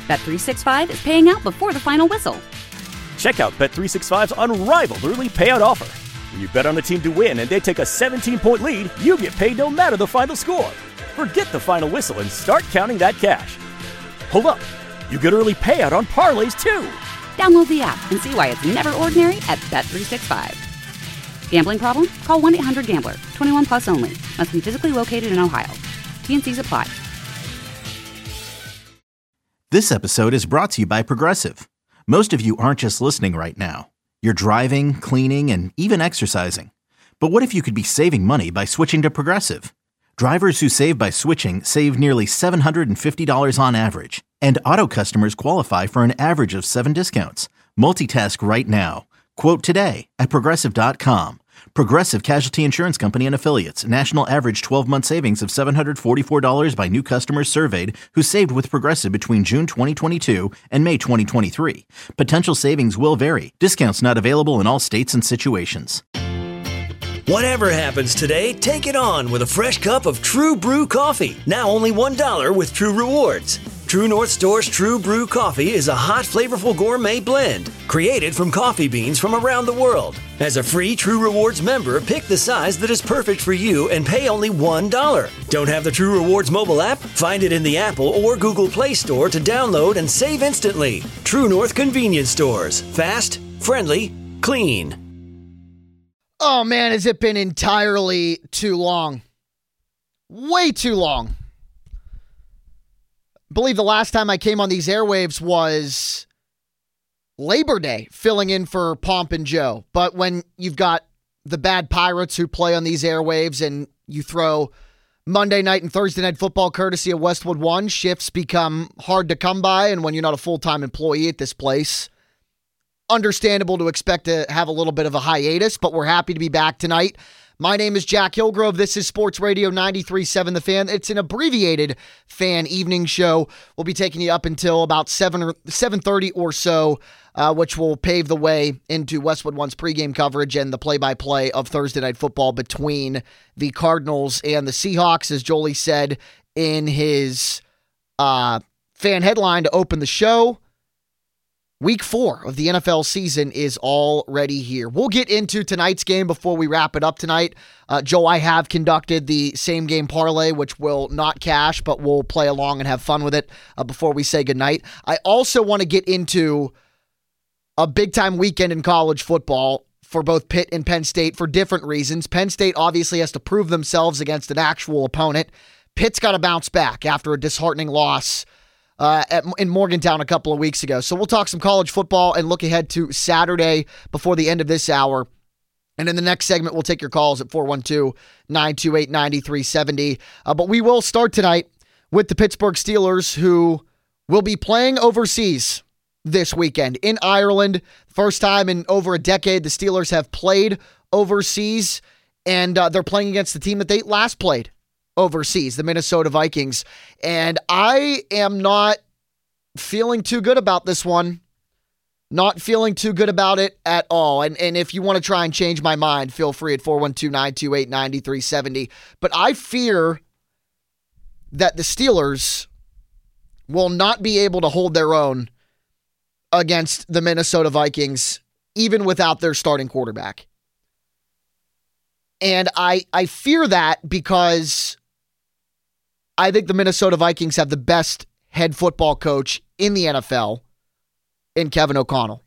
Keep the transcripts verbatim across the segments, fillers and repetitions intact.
Bet three sixty-five is paying out before the final whistle. Check out Bet three sixty-five's unrivaled early payout offer. When you bet on a team to win and they take a seventeen-point lead, you get paid no matter the final score. Forget the final whistle and start counting that cash. Hold up. You get early payout on parlays, too. Download the app and see why it's never ordinary at Bet three sixty-five. Gambling problem? Call one eight hundred gambler. twenty-one plus only. Must be physically located in Ohio. T N Cs apply. This episode is brought to you by Progressive. Most of you aren't just listening right now. You're driving, cleaning, and even exercising. But what if you could be saving money by switching to Progressive? Drivers who save by switching save nearly seven hundred fifty dollars on average. And auto customers qualify for an average of seven discounts. Multitask right now. Quote today at Progressive dot com. Progressive Casualty Insurance Company and Affiliates. National average twelve-month savings of seven hundred forty-four dollars by new customers surveyed who saved with Progressive between June twenty twenty-two and May twenty twenty-three. Potential savings will vary. Discounts not available in all states and situations. Whatever happens today, take it on with a fresh cup of True Brew coffee. Now only one dollar with True Rewards. True North Store's True Brew coffee is a hot, flavorful gourmet blend created from coffee beans from around the world. As a free True Rewards member, pick the size that is perfect for you and pay only one dollar. Don't have the True Rewards mobile app? Find it in the Apple or Google Play Store to download and save instantly. True North Convenience Stores. Fast, friendly, clean. Oh man, has it been entirely too long? Way too long. I believe the last time I came on these airwaves was Labor Day, filling in for Pomp and Joe. But when you've got the bad Pirates who play on these airwaves and you throw Monday night and Thursday night football courtesy of Westwood One, shifts become hard to come by. And when you're not a full-time employee at this place, understandable to expect to have a little bit of a hiatus, but we're happy to be back tonight. My name is Jack Hillgrove. This is Sports Radio ninety-three point seven The Fan. It's an abbreviated fan evening show. We'll be taking you up until about seven or seven thirty or so, uh, which will pave the way into Westwood One's pregame coverage and the play-by-play of Thursday night football between the Cardinals and the Seahawks, as Jolie said in his uh, fan headline to open the show. Week four of the N F L season is already here. We'll get into tonight's game before we wrap it up tonight. Uh, Joe, I have conducted the same game parlay, which will not cash, but we'll play along and have fun with it uh, before we say goodnight. I also want to get into a big-time weekend in college football for both Pitt and Penn State for different reasons. Penn State obviously has to prove themselves against an actual opponent. Pitt's got to bounce back after a disheartening loss Uh, at, in Morgantown a couple of weeks ago. So we'll talk some college football and look ahead to Saturday before the end of this hour. And in the next segment, we'll take your calls at four one two, nine two eight, nine three seven zero. Uh, but we will start tonight with the Pittsburgh Steelers, who will be playing overseas this weekend in Ireland. First time in over a decade the Steelers have played overseas, and uh, they're playing against the team that they last played overseas, the Minnesota Vikings. And I am not feeling too good about this one. Not feeling too good about it at all. And and if you want to try and change my mind, feel free at four one two, nine two eight, nine three seven zero. But I fear that the Steelers will not be able to hold their own against the Minnesota Vikings, even without their starting quarterback. And I I fear that because I think the Minnesota Vikings have the best head football coach in the N F L in Kevin O'Connell.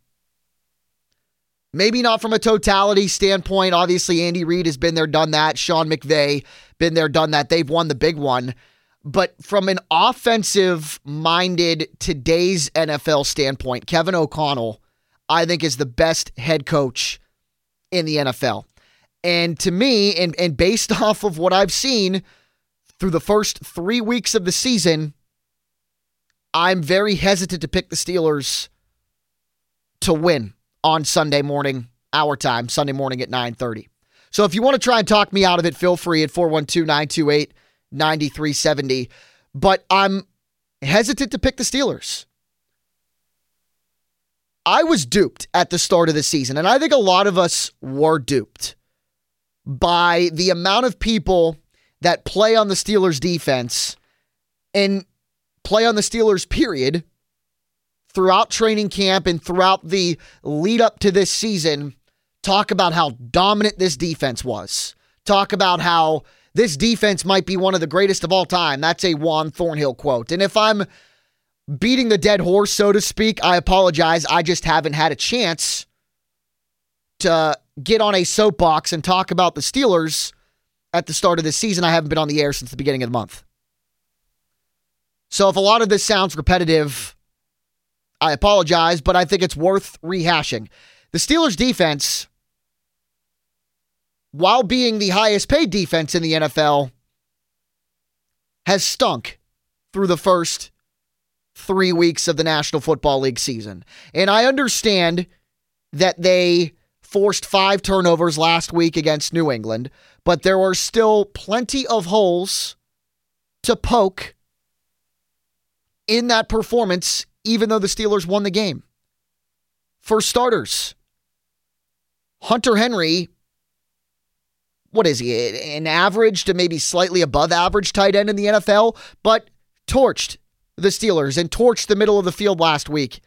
Maybe not from a totality standpoint. Obviously, Andy Reid has been there, done that. Sean McVay, been there, done that. They've won the big one. But from an offensive-minded today's N F L standpoint, Kevin O'Connell, I think, is the best head coach in the N F L. And to me, and, and based off of what I've seen through the first three weeks of the season, I'm very hesitant to pick the Steelers to win on Sunday morning, our time, Sunday morning at nine thirty. So if you want to try and talk me out of it, feel free at four one two, nine two eight, nine three seven zero. But I'm hesitant to pick the Steelers. I was duped at the start of the season, and I think a lot of us were duped by the amount of people that play on the Steelers defense and play on the Steelers, period, throughout training camp and throughout the lead up to this season talk about how dominant this defense was. Talk about how this defense might be one of the greatest of all time. That's a Juan Thornhill quote. And if I'm beating the dead horse, so to speak, I apologize. I just haven't had a chance to get on a soapbox and talk about the Steelers at the start of this season. I haven't been on the air since the beginning of the month. So if a lot of this sounds repetitive, I apologize, but I think it's worth rehashing. The Steelers defense, while being the highest paid defense in the N F L, has stunk through the first three weeks of the National Football League season. And I understand that they forced five turnovers last week against New England, but there are still plenty of holes to poke in that performance, even though the Steelers won the game. For starters, Hunter Henry, what is he, an average to maybe slightly above average tight end in the N F L, but torched the Steelers and torched the middle of the field last week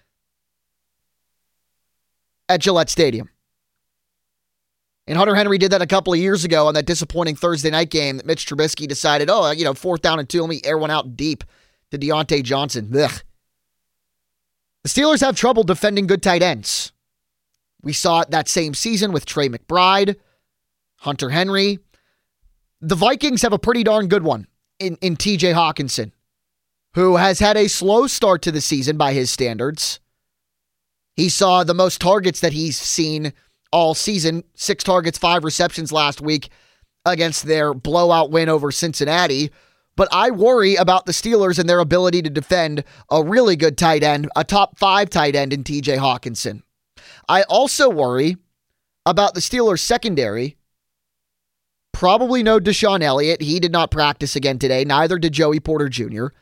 at Gillette Stadium. And Hunter Henry did that a couple of years ago on that disappointing Thursday night game that Mitch Trubisky decided, oh, you know, fourth down and two, let me air one out deep to Deontay Johnson. Ugh. The Steelers have trouble defending good tight ends. We saw it that same season with Trey McBride, Hunter Henry. The Vikings have a pretty darn good one in, in T J Hawkinson, who has had a slow start to the season by his standards. He saw the most targets that he's seen all season, six targets, five receptions last week against their blowout win over Cincinnati. But I worry about the Steelers and their ability to defend a really good tight end, a top five tight end in T J Hawkinson. I also worry about the Steelers secondary. Probably no Deshaun Elliott. He did not practice again today. Neither did Joey Porter Junior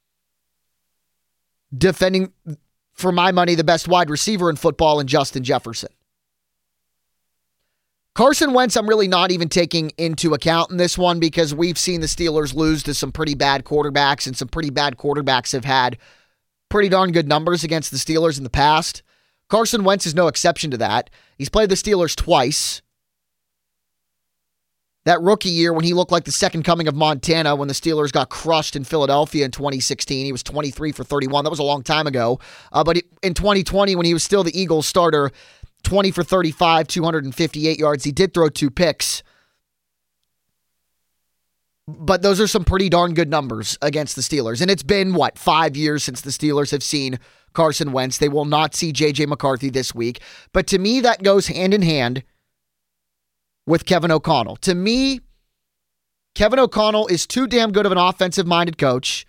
Defending, for my money, the best wide receiver in football in Justin Jefferson. Carson Wentz, I'm really not even taking into account in this one because we've seen the Steelers lose to some pretty bad quarterbacks, and some pretty bad quarterbacks have had pretty darn good numbers against the Steelers in the past. Carson Wentz is no exception to that. He's played the Steelers twice. That rookie year when he looked like the second coming of Montana when the Steelers got crushed in Philadelphia in twenty sixteen, he was twenty-three for thirty-one. That was a long time ago. Uh, but in twenty twenty, when he was still the Eagles starter, twenty for thirty-five, two hundred fifty-eight yards. He did throw two picks. But those are some pretty darn good numbers against the Steelers. And it's been, what, five years since the Steelers have seen Carson Wentz. They will not see J J McCarthy this week. But to me, that goes hand in hand with Kevin O'Connell. To me, Kevin O'Connell is too damn good of an offensive-minded coach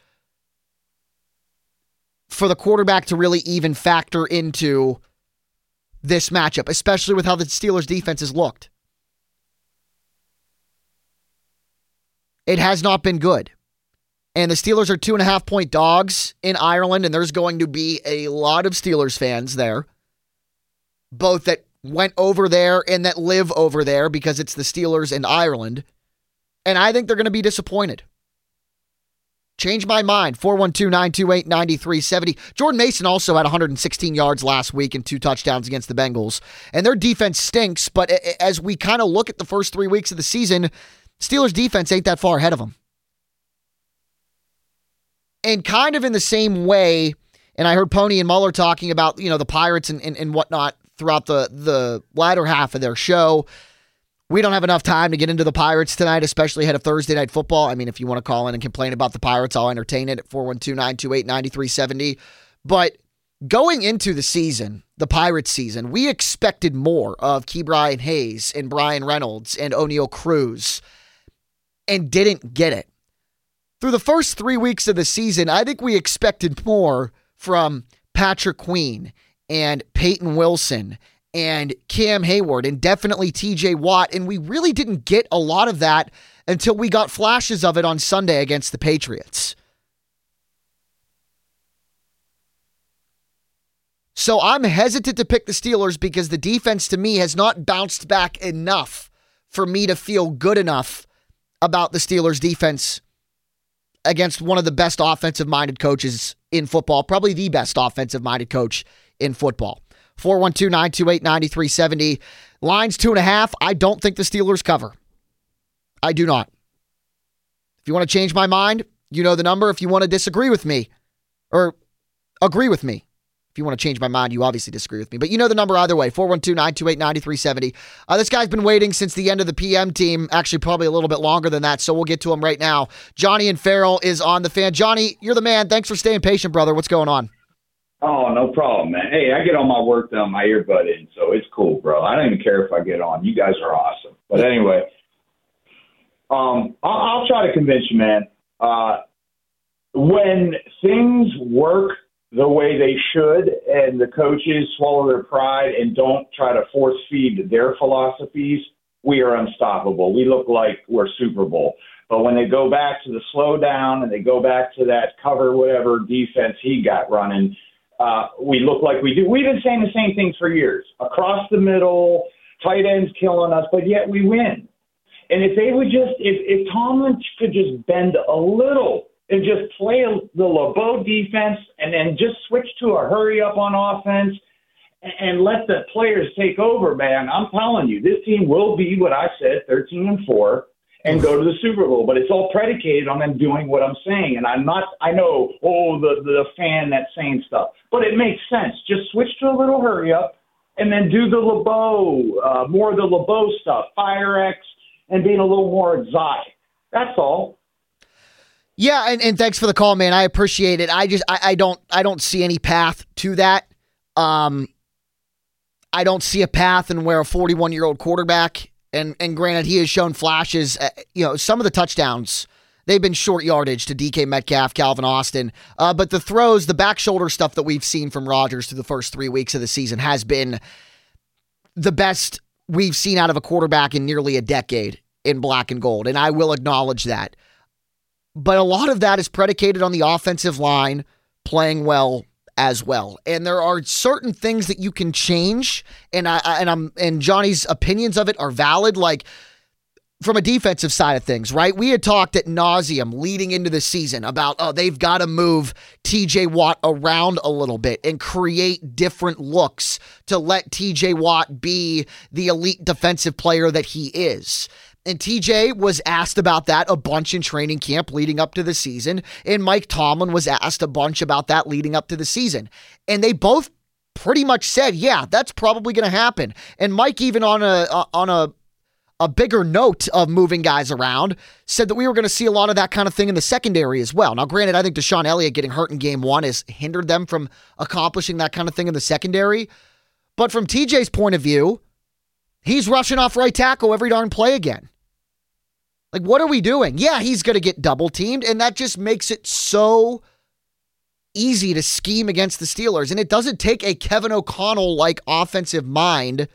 for the quarterback to really even factor into this matchup, especially with how the Steelers' defense has looked. It has not been good. And the Steelers are two and a half point dogs in Ireland, and there's going to be a lot of Steelers fans there, both that went over there and that live over there because it's the Steelers and Ireland. And I think they're going to be disappointed. Change my mind. four one two, nine two eight, nine three seven zero. Jordan Mason also had one hundred sixteen yards last week and two touchdowns against the Bengals. And their defense stinks, but as we kind of look at the first three weeks of the season, Steelers defense ain't that far ahead of them. And kind of in the same way, and I heard Pony and Muller talking about, you know, the Pirates and, and, and whatnot throughout the, the latter half of their show. We don't have enough time to get into the Pirates tonight, especially ahead of Thursday Night Football. I mean, if you want to call in and complain about the Pirates, I'll entertain it at four one two, nine two eight, nine three seven zero. But going into the season, the Pirates season, we expected more of Ke'Bryan Hayes and Brian Reynolds and O'Neal Cruz and didn't get it. Through the first three weeks of the season, I think we expected more from Patrick Queen and Peyton Wilson and Cam Hayward and definitely T J Watt, and we really didn't get a lot of that until we got flashes of it on Sunday against the Patriots. So I'm hesitant to pick the Steelers because the defense to me has not bounced back enough for me to feel good enough about the Steelers defense against one of the best offensive-minded coaches in football, probably the best offensive-minded coach in football. four one two, nine two eight, nine three seven zero. Line's two and a half. I don't think the Steelers cover. I do not. If you want to change my mind, you know the number. If you want to disagree with me or agree with me, if you want to change my mind, you obviously disagree with me. But you know the number either way, four one two, nine two eight, nine three seven zero. Uh, this guy's been waiting since the end of the P M team, actually probably a little bit longer than that, so we'll get to him right now. Johnny and Farrell is on the Fan. Johnny, you're the man. Thanks for staying patient, brother. What's going on? Oh, no problem, man. Hey, I get all my work done, my earbud in, so it's cool, bro. I don't even care if I get on. You guys are awesome. But anyway, um, I'll, I'll try to convince you, man. Uh, when things work the way they should and the coaches swallow their pride and don't try to force feed their philosophies, we are unstoppable. We look like we're Super Bowl. But when they go back to the slow down and they go back to that cover whatever defense he got running, uh, we look like we do. We've been saying the same thing for years. Across the middle, tight ends killing us, but yet we win. And if they would just, if, if Tomlin could just bend a little and just play the LeBeau defense and then just switch to a hurry up on offense and, and let the players take over, man, I'm telling you, this team will be what I said, thirteen and four, and go to the Super Bowl. But it's all predicated on them doing what I'm saying. And I'm not, I know, oh, the, the fan that's saying stuff, but it makes sense. Just switch to a little hurry up and then do the LeBeau, uh, more of the LeBeau stuff, Fire X, and being a little more exotic. That's all. Yeah, and, and thanks for the call, man. I appreciate it. I just I, I don't I don't see any path to that. Um, I don't see a path in where a forty-one-year-old quarterback, and and granted he has shown flashes. Uh, you know, some of the touchdowns they've been short yardage to D K Metcalf, Calvin Austin, uh, but the throws, the back shoulder stuff that we've seen from Rodgers through the first three weeks of the season has been the best we've seen out of a quarterback in nearly a decade in black and gold, and I will acknowledge that. But a lot of that is predicated on the offensive line playing well as well. And there are certain things that you can change, and I and I'm and Johnny's opinions of it are valid, like from a defensive side of things, right? We had talked ad nauseum leading into the season about, oh, they've got to move T J Watt around a little bit and create different looks to let T J Watt be the elite defensive player that he is. And T J was asked about that a bunch in training camp leading up to the season. And Mike Tomlin was asked a bunch about that leading up to the season. And they both pretty much said, yeah, that's probably going to happen. And Mike, even on a uh, on a a bigger note of moving guys around, said that we were going to see a lot of that kind of thing in the secondary as well. Now, granted, I think Deshaun Elliott getting hurt in game one has hindered them from accomplishing that kind of thing in the secondary. But from T J's point of view, he's rushing off right tackle every darn play again. Like, what are we doing? Yeah, he's going to get double teamed, and that just makes it so easy to scheme against the Steelers. And it doesn't take a Kevin O'Connell-like offensive mind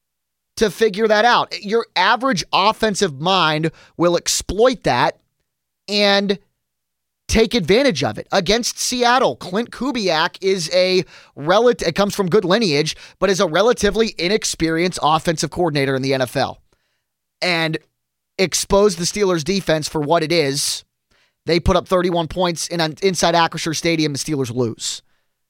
to figure that out. Your average offensive mind will exploit that and take advantage of it. Against Seattle, Clint Kubiak is a relative, it comes from good lineage, but is a relatively inexperienced offensive coordinator in the N F L. And exposed the Steelers defense for what it is. They put up thirty-one points in inside Acrisure Stadium. The Steelers lose.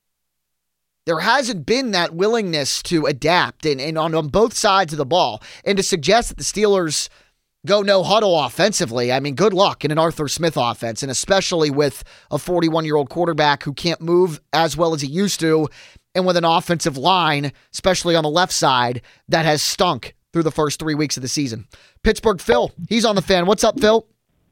There hasn't been that willingness to adapt and, and on, on both sides of the ball. And to suggest that the Steelers go no huddle offensively, I mean, good luck in an Arthur Smith offense, and especially with a forty-one-year-old quarterback who can't move as well as he used to, and with an offensive line, especially on the left side, that has stunk through the first three weeks of the season. Pittsburgh Phil, he's on the Fan. What's up, Phil?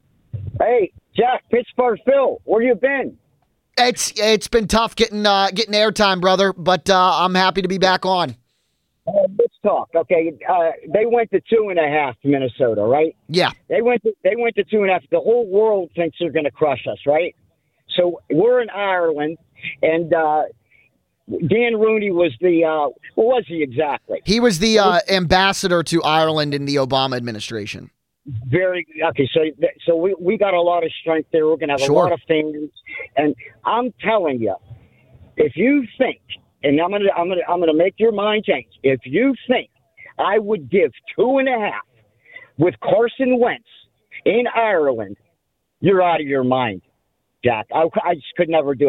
Hey, Jack, Pittsburgh Phil, where you been? It's it's been tough getting uh, getting airtime, brother, but uh, I'm happy to be back on. Uh, let's talk. Okay, uh, they went to two and a half to Minnesota, right? Yeah, they went to they went to two and a half. The whole world thinks they're going to crush us, right? So we're in Ireland, and uh, Dan Rooney was the uh, what was he exactly? He was the uh, ambassador to Ireland in the Obama administration. Very okay. So, so we, we got a lot of strength there. We're going to have sure. a lot of fans, and I'm telling you, if you think, and I'm going to I'm going to I'm going to make your mind change. If you think I would give two and a half with Carson Wentz in Ireland, you're out of your mind, Jack. I, I just could never do it.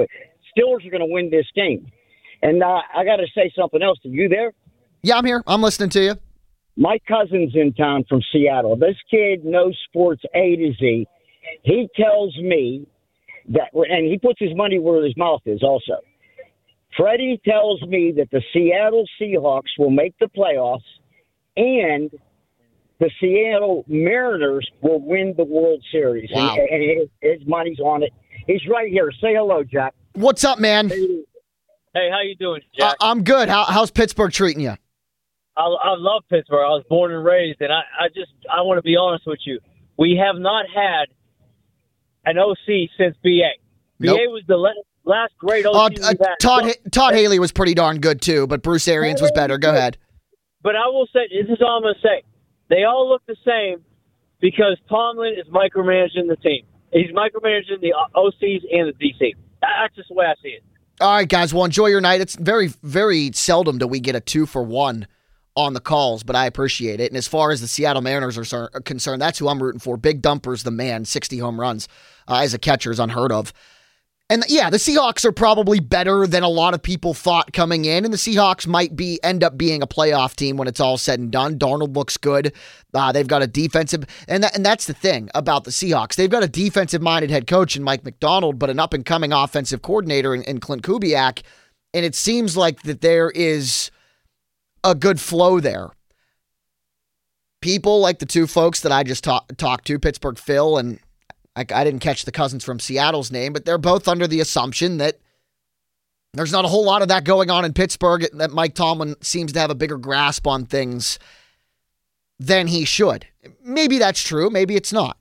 Steelers are going to win this game. And uh, I got to say something else. Are you there? Yeah, I'm here. I'm listening to you. My cousin's in town from Seattle. This kid knows sports A to Z. He tells me that, and he puts his money where his mouth is also. Freddie tells me that the Seattle Seahawks will make the playoffs and the Seattle Mariners will win the World Series. Wow. And, and his, his money's on it. He's right here. Say hello, Jack. What's up, man? Hey, how you doing, Jack? Uh, I'm good. How, how's Pittsburgh treating you? I, I love Pittsburgh. I was born and raised, and I, I just I want to be honest with you. We have not had an O C since B A. Nope. B A was the la- last great O C Uh, we've uh, had. Todd Ha- Todd Haley was pretty darn good too, but Bruce Arians was better. Go ahead. But I will say, this is all I'm going to say. They all look the same because Tomlin is micromanaging the team. He's micromanaging the O Cs and the D C. That's just the way I see it. All right, guys. Well, enjoy your night. It's very, very seldom do we get a two for one on the calls, but I appreciate it. And as far as the Seattle Mariners are concerned, that's who I'm rooting for. Big Dumper's the man. sixty home runs uh, as a catcher is unheard of. And yeah, the Seahawks are probably better than a lot of people thought coming in, and the Seahawks might be end up being a playoff team when it's all said and done. Darnold looks good. Uh, they've got a defensive, and that, and that's the thing about the Seahawks. They've got a defensive-minded head coach in Mike McDonald, but an up-and-coming offensive coordinator in, in Clint Kubiak, and it seems like that there is a good flow there. People like the two folks that I just talk, talked to, Pittsburgh Phil and I, I didn't catch the cousins from Seattle's name, but they're both under the assumption that there's not a whole lot of that going on in Pittsburgh, that Mike Tomlin seems to have a bigger grasp on things than he should. Maybe that's true. Maybe it's not.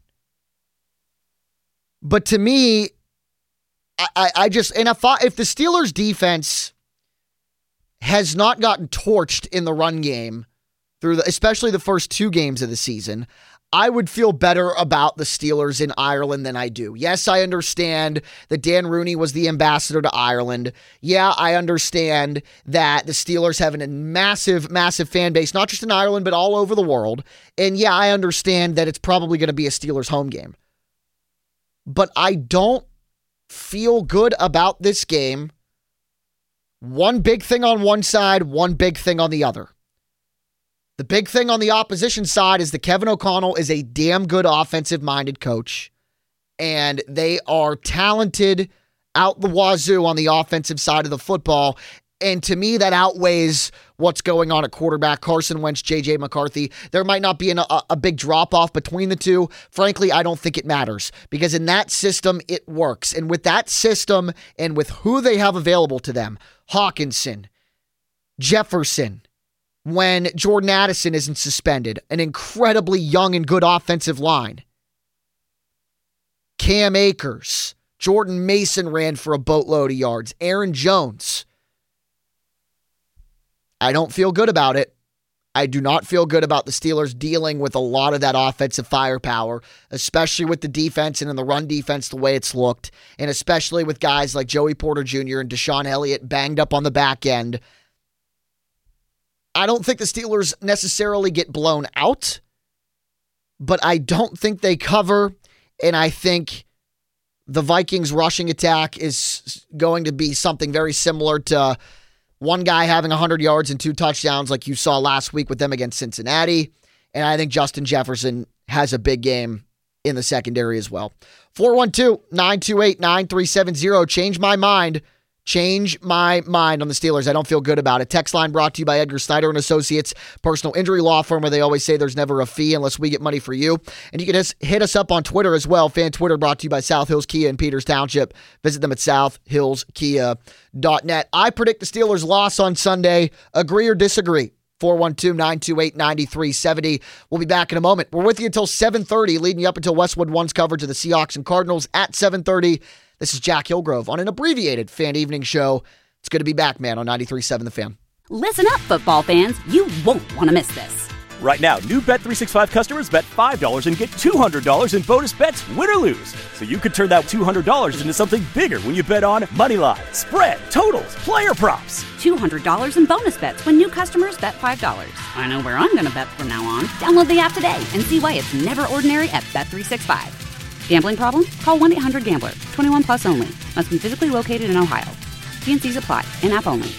But to me, I, I, I just, and if, I, if the Steelers defense has not gotten torched in the run game, through the, especially the first two games of the season, I would feel better about the Steelers in Ireland than I do. Yes, I understand that Dan Rooney was the ambassador to Ireland. Yeah, I understand that the Steelers have a massive, massive fan base, not just in Ireland, but all over the world. And yeah, I understand that it's probably going to be a Steelers home game. But I don't feel good about this game. One big thing on one side, one big thing on the other. The big thing on the opposition side is that Kevin O'Connell is a damn good offensive-minded coach, and they are talented out the wazoo on the offensive side of the football, and to me, that outweighs what's going on at quarterback. Carson Wentz, J J McCarthy. There might not be an, a, a big drop-off between the two. Frankly, I don't think it matters, because in that system, it works. And with that system and with who they have available to them, Hawkinson, Jefferson, when Jordan Addison isn't suspended, an incredibly young and good offensive line. Cam Akers, Jordan Mason ran for a boatload of yards. Aaron Jones. I don't feel good about it. I do not feel good about the Steelers dealing with a lot of that offensive firepower, especially with the defense and in the run defense the way it's looked, and especially with guys like Joey Porter Junior and Deshaun Elliott banged up on the back end. I don't think the Steelers necessarily get blown out, but I don't think they cover, and I think the Vikings rushing attack is going to be something very similar to one guy having one hundred yards and two touchdowns like you saw last week with them against Cincinnati, and I think Justin Jefferson has a big game in the secondary as well. four one two, nine two eight, nine three seven zero. Change my mind. Change my mind on the Steelers. I don't feel good about it. Text line brought to you by Edgar Snyder and Associates, personal injury law firm where they always say there's never a fee unless we get money for you. And you can just hit us up on Twitter as well. Fan Twitter brought to you by South Hills Kia in Peters Township. Visit them at south hills kia dot net. I predict the Steelers' loss on Sunday. Agree or disagree? four one two, nine two eight, nine three seven zero. We'll be back in a moment. We're with you until seven thirty, leading you up until Westwood One's coverage of the Seahawks and Cardinals at seven thirty. This is Jack Hillgrove on an abbreviated fan evening show. It's good to be back, man, on ninety-three point seven The Fan. Listen up, football fans. You won't want to miss this. Right now, new Bet three sixty-five customers bet five dollars and get two hundred dollars in bonus bets, win or lose. So you could turn that two hundred dollars into something bigger when you bet on moneyline, spread, totals, player props. two hundred dollars in bonus bets when new customers bet five dollars. I know where I'm going to bet from now on. Download the app today and see why it's never ordinary at Bet three sixty-five. Gambling problem? Call one eight hundred gambler. twenty-one plus only. Must be physically located in Ohio. T N Cs apply. In-app only.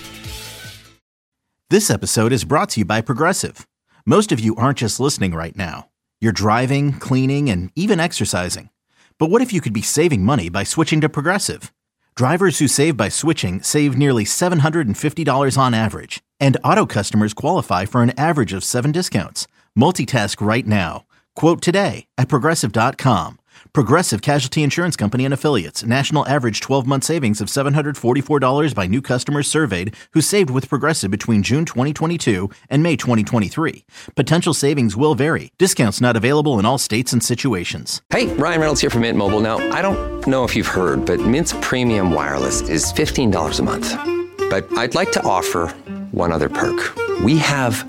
This episode is brought to you by Progressive. Most of you aren't just listening right now. You're driving, cleaning, and even exercising. But what if you could be saving money by switching to Progressive? Drivers who save by switching save nearly seven hundred fifty dollars on average. And auto customers qualify for an average of seven discounts. Multitask right now. Quote today at Progressive dot com. Progressive Casualty Insurance Company and Affiliates. National average twelve-month savings of seven hundred forty-four dollars by new customers surveyed who saved with Progressive between June twenty twenty-two and May twenty twenty-three. Potential savings will vary. Discounts not available in all states and situations. Hey, Ryan Reynolds here from Mint Mobile. Now, I don't know if you've heard, but Mint's premium wireless is fifteen dollars a month. But I'd like to offer one other perk. We have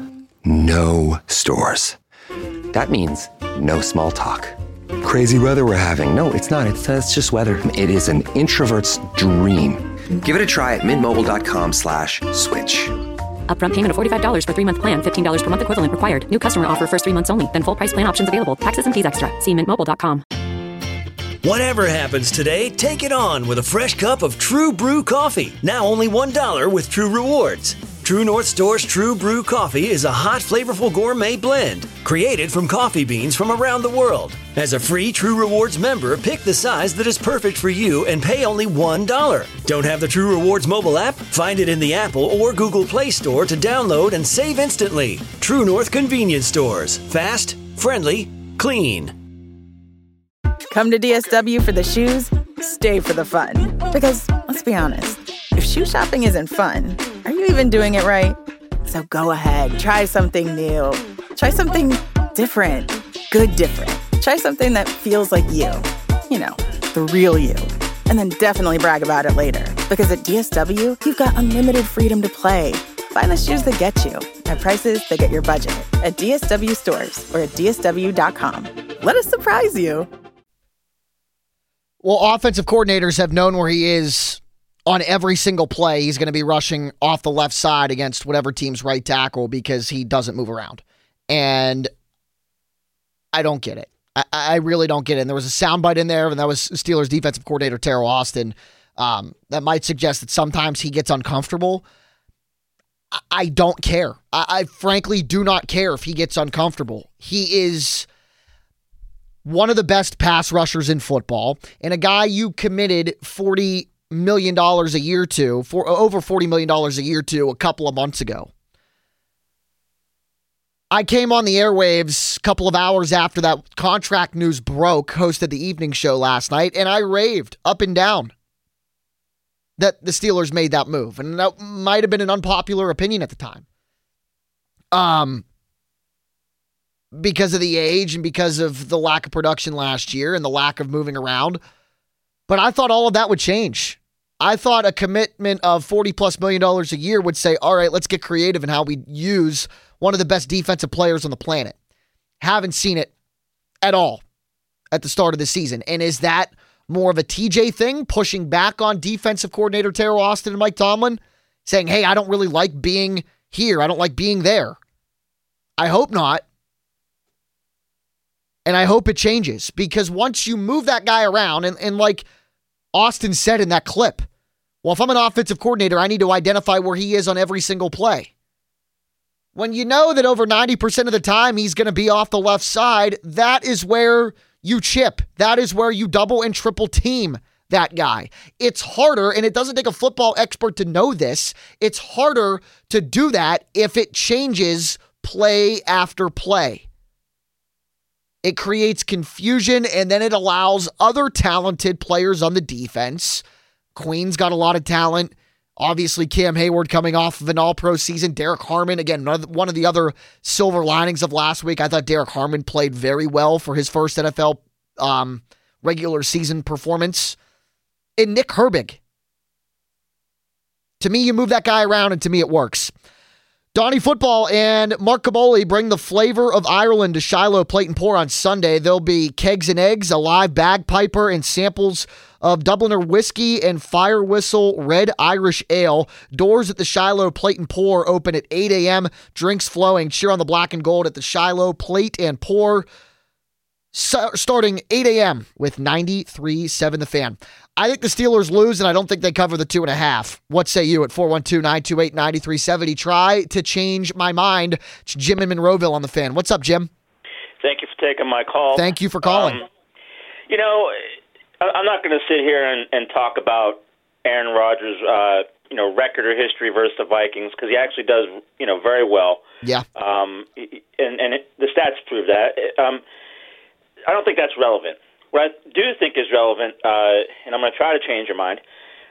no stores. That means no small talk. Crazy weather we're having. No, it's not. It's, uh, it's just weather. It is an introvert's dream. Give it a try at mintmobile.com slash switch. Upfront payment of forty-five dollars for three-month plan, fifteen dollars per month equivalent required. New customer offer first three months only. Then full price plan options available. Taxes and fees extra. See mint mobile dot com. Whatever happens today, take it on with a fresh cup of True Brew coffee. Now only one dollar with True Rewards. True North Store's True Brew coffee is a hot, flavorful gourmet blend created from coffee beans from around the world. As a free True Rewards member, pick the size that is perfect for you and pay only one dollar. Don't have the True Rewards mobile app? Find it in the Apple or Google Play Store to download and save instantly. True North Convenience Stores. Fast, friendly, clean. Come to D S W for the shoes, stay for the fun. Because, let's be honest, if shoe shopping isn't fun, are you even doing it right? So go ahead, try something new. Try something different. Good different. Try something that feels like you. You know, the real you. And then definitely brag about it later. Because at D S W, you've got unlimited freedom to play. Find the shoes that get you at prices that get your budget at D S W stores or at D S W dot com. Let us surprise you. Well, offensive coordinators have known where he is on every single play. He's going to be rushing off the left side against whatever team's right tackle because he doesn't move around. And I don't get it. I, I really don't get it. And there was a soundbite in there, and that was Steelers defensive coordinator Teryl Austin. Um, that might suggest that sometimes he gets uncomfortable. I, I don't care. I, I frankly do not care if he gets uncomfortable. He is one of the best pass rushers in football, and a guy you committed forty million dollars a year to, for over forty million dollars a year to a couple of months ago. I came on the airwaves a couple of hours after that contract news broke, hosted the evening show last night, and I raved up and down that the Steelers made that move. And that might have been an unpopular opinion at the time. Um, because of the age and because of the lack of production last year and the lack of moving around. But I thought all of that would change. I thought a commitment of forty plus million dollars a year would say, all right, let's get creative in how we use one of the best defensive players on the planet. Haven't seen it at all at the start of the season. And is that more of a T J thing, pushing back on defensive coordinator Teryl Austin and Mike Tomlin, saying, hey, I don't really like being here. I don't like being there. I hope not. And I hope it changes, because once you move that guy around, and, and like Austin said in that clip, well, if I'm an offensive coordinator, I need to identify where he is on every single play. When you know that over ninety percent of the time he's going to be off the left side, that is where you chip. That is where you double and triple team that guy. It's harder, and it doesn't take a football expert to know this. It's harder to do that if it changes play after play. It creates confusion, and then it allows other talented players on the defense. Queen's got a lot of talent. Obviously, Cam Hayward coming off of an all-pro season. Derek Harmon, again, one of the other silver linings of last week. I thought Derek Harmon played very well for his first N F L um, regular season performance. And Nick Herbig. To me, you move that guy around, and to me, it works. Donnie Football and Mark Caboli bring the flavor of Ireland to Shiloh Plate and Pour on Sunday. There'll be kegs and eggs, a live bagpiper, and samples of Dubliner whiskey and Fire Whistle Red Irish Ale. Doors at the Shiloh Plate and Pour open at eight a.m. Drinks flowing. Cheer on the black and gold at the Shiloh Plate and Pour. So, starting eight a.m. with ninety-three point seven The Fan. I think the Steelers lose, and I don't think they cover the two and a half. What say you at four one two, nine two eight, nine three seven zero? Try to change my mind. It's Jim in Monroeville on The Fan. What's up, Jim? Thank you for taking my call. Thank you for calling. Um, you know, I'm not going to sit here and, and talk about Aaron Rodgers' uh, you know, record or history versus the Vikings, because he actually does, you know, very well. Yeah. Um, and and it, the stats prove that. Um, I don't think that's relevant. What I do think is relevant, uh, and I'm going to try to change your mind.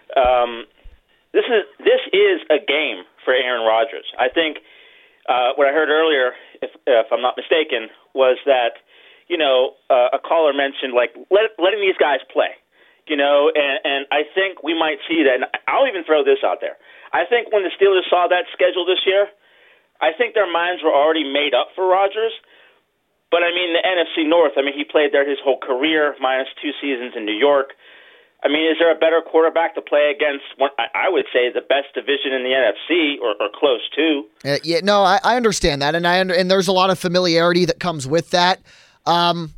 Um, this is this is a game for Aaron Rodgers. I think uh, what I heard earlier, if, if I'm not mistaken, was that you know uh, a caller mentioned like let, letting these guys play. You know, and, and I think we might see that. And I'll even throw this out there. I think when the Steelers saw that schedule this year, I think their minds were already made up for Rodgers. But, I mean, the N F C North, I mean, he played there his whole career, minus two seasons in New York. I mean, is there a better quarterback to play against, one, I would say, the best division in the N F C, or, or close to? Uh, yeah, no, I, I understand that, and I and there's a lot of familiarity that comes with that. Um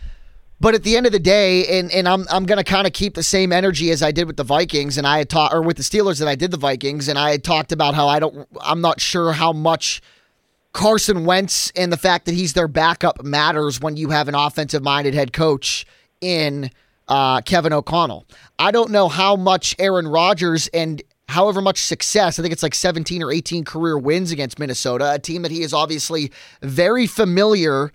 But at the end of the day, and, and I'm I'm going to kind of keep the same energy as I did with the Vikings, and I had taught, or with the Steelers that I did the Vikings, and I had talked about how I don't, I'm not sure how much Carson Wentz and the fact that he's their backup matters when you have an offensive-minded head coach in uh, Kevin O'Connell. I don't know how much Aaron Rodgers and however much success, I think it's like seventeen or eighteen career wins against Minnesota, a team that he is obviously very familiar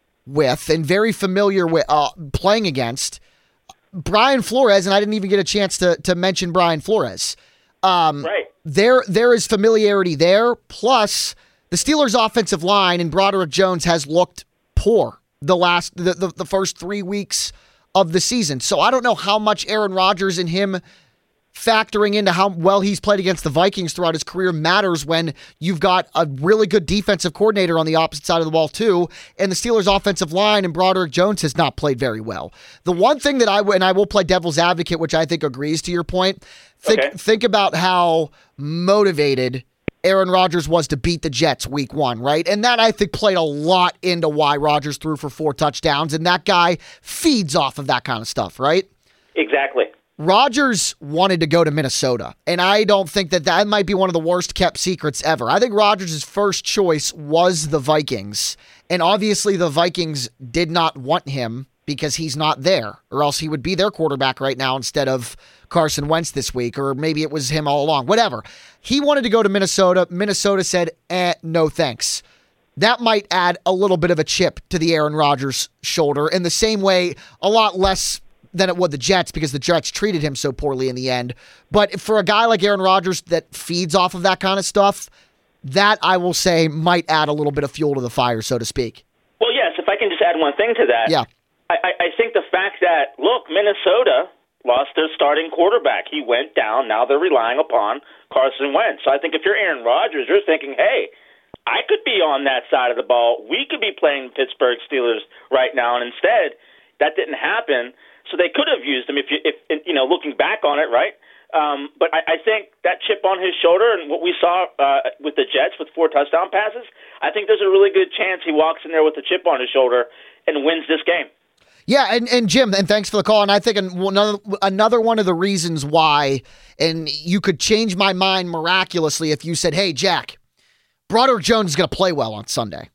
with and very familiar with uh, playing against. Brian Flores, and I didn't even get a chance to to mention Brian Flores. Um, right. There, there is familiarity there. Plus, the Steelers' offensive line and Broderick Jones has looked poor the last the, the, the first three weeks of the season. So I don't know how much Aaron Rodgers and him factoring into how well he's played against the Vikings throughout his career matters when you've got a really good defensive coordinator on the opposite side of the ball too, and the Steelers' offensive line and Broderick Jones has not played very well. The one thing that I w- and I will play devil's advocate, which I think agrees to your point. Think okay. think about how motivated Aaron Rodgers was to beat the Jets week one, right? And that I think played a lot into why Rodgers threw for four touchdowns, and that guy feeds off of that kind of stuff, right? Exactly. Rodgers wanted to go to Minnesota, and I don't think that that might be one of the worst kept secrets ever. I think Rodgers' first choice was the Vikings, and obviously the Vikings did not want him because he's not there, or else he would be their quarterback right now instead of Carson Wentz this week, or maybe it was him all along. Whatever. He wanted to go to Minnesota. Minnesota said, eh, no thanks. That might add a little bit of a chip to the Aaron Rodgers shoulder in the same way, a lot less than it would the Jets, because the Jets treated him so poorly in the end. But for a guy like Aaron Rodgers that feeds off of that kind of stuff, that I will say might add a little bit of fuel to the fire, so to speak. Well, yes, if I can just add one thing to that. Yeah. I, I think the fact that, look, Minnesota lost their starting quarterback. He went down. Now they're relying upon Carson Wentz. So I think if you're Aaron Rodgers, you're thinking, hey, I could be on that side of the ball. We could be playing Pittsburgh Steelers right now. And instead, that didn't happen. So they could have used him if you, if you know, looking back on it, right? Um, but I, I think that chip on his shoulder and what we saw uh, with the Jets with four touchdown passes, I think there's a really good chance he walks in there with a chip on his shoulder and wins this game. Yeah, and, and Jim, and thanks for the call. And I think another, another one of the reasons why, and you could change my mind miraculously if you said, hey, Jack, Broderick Jones is going to play well on Sunday.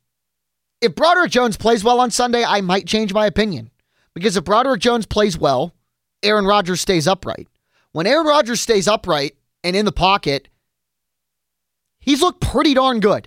If Broderick Jones plays well on Sunday, I might change my opinion. Because if Broderick Jones plays well, Aaron Rodgers stays upright. When Aaron Rodgers stays upright and in the pocket, he's looked pretty darn good.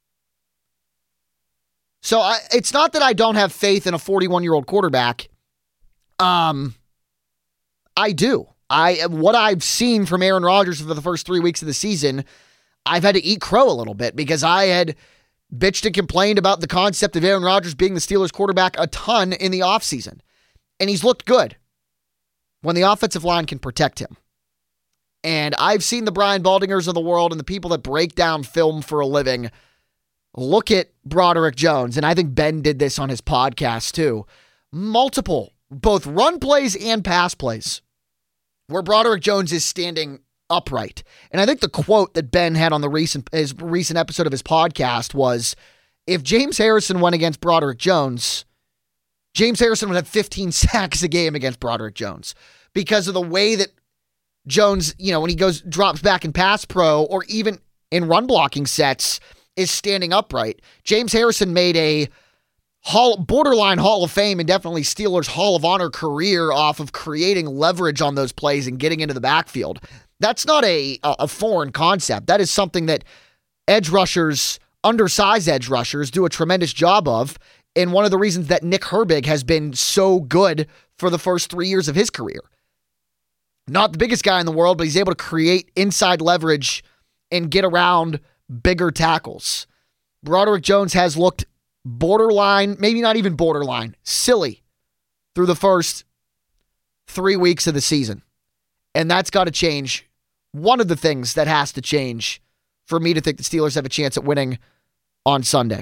So I, it's not that I don't have faith in a forty-one-year-old quarterback. Um, I do. I what I've seen from Aaron Rodgers for the first three weeks of the season, I've had to eat crow a little bit because I had bitched and complained about the concept of Aaron Rodgers being the Steelers quarterback a ton in the offseason. And he's looked good when the offensive line can protect him. And I've seen the Brian Baldingers of the world and the people that break down film for a living look at Broderick Jones, and I think Ben did this on his podcast too. Multiple, both run plays and pass plays, where Broderick Jones is standing upright. And I think the quote that Ben had on the recent his recent episode of his podcast was, if James Harrison went against Broderick Jones, James Harrison would have fifteen sacks a game against Broderick Jones because of the way that Jones, you know, when he goes, drops back in pass pro or even in run blocking sets, is standing upright. James Harrison made a Hall, borderline Hall of Fame and definitely Steelers Hall of Honor career off of creating leverage on those plays and getting into the backfield. That's not a, a foreign concept. That is something that edge rushers, undersized edge rushers, do a tremendous job of, and one of the reasons that Nick Herbig has been so good for the first three years of his career. Not the biggest guy in the world, but he's able to create inside leverage and get around bigger tackles. Broderick Jones has looked borderline, maybe not even borderline, silly through the first three weeks of the season. And that's got to change. One of the things that has to change for me to think the Steelers have a chance at winning on Sunday.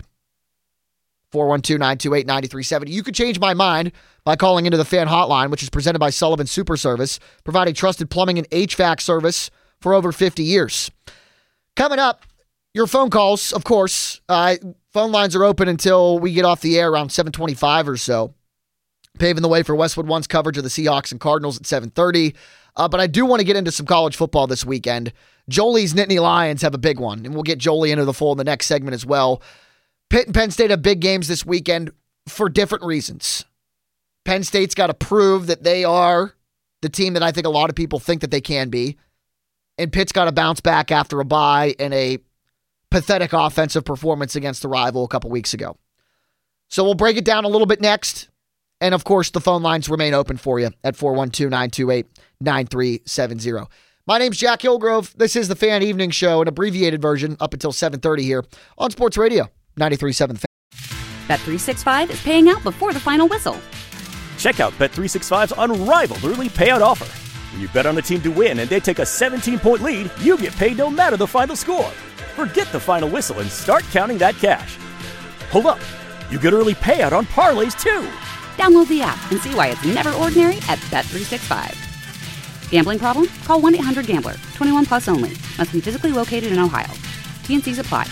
four one two, nine two eight, nine three seven zero. You could change my mind by calling into the Fan Hotline, which is presented by Sullivan Super Service, providing trusted plumbing and H V A C service for over fifty years. Coming up, your phone calls, of course. Uh, phone lines are open until we get off the air around seven twenty-five or so, paving the way for Westwood One's coverage of the Seahawks and Cardinals at seven thirty. Uh, but I do want to get into some college football this weekend. Jolie's Nittany Lions have a big one, and we'll get Jolie into the fold in the next segment as well. Pitt and Penn State have big games this weekend for different reasons. Penn State's got to prove that they are the team that I think a lot of people think that they can be. And Pitt's got to bounce back after a bye and a pathetic offensive performance against the rival a couple weeks ago. So we'll break it down a little bit next. And, of course, the phone lines remain open for you at four one two, nine two eight, nine three seven zero. My name's Jack Hillgrove. This is the Fan Evening Show, an abbreviated version up until seven thirty here on Sports Radio ninety-three point seven. Bet three sixty-five is paying out before the final whistle. Check out Bet three sixty-five's unrivaled early payout offer. When you bet on a team to win and they take a seventeen-point lead, you get paid no matter the final score. Forget the final whistle and start counting that cash. Hold up. You get early payout on parlays, too. Download the app and see why it's never ordinary at Bet three sixty-five. Gambling problem? Call one eight hundred gambler. twenty-one plus only. Must be physically located in Ohio. T N Cs apply.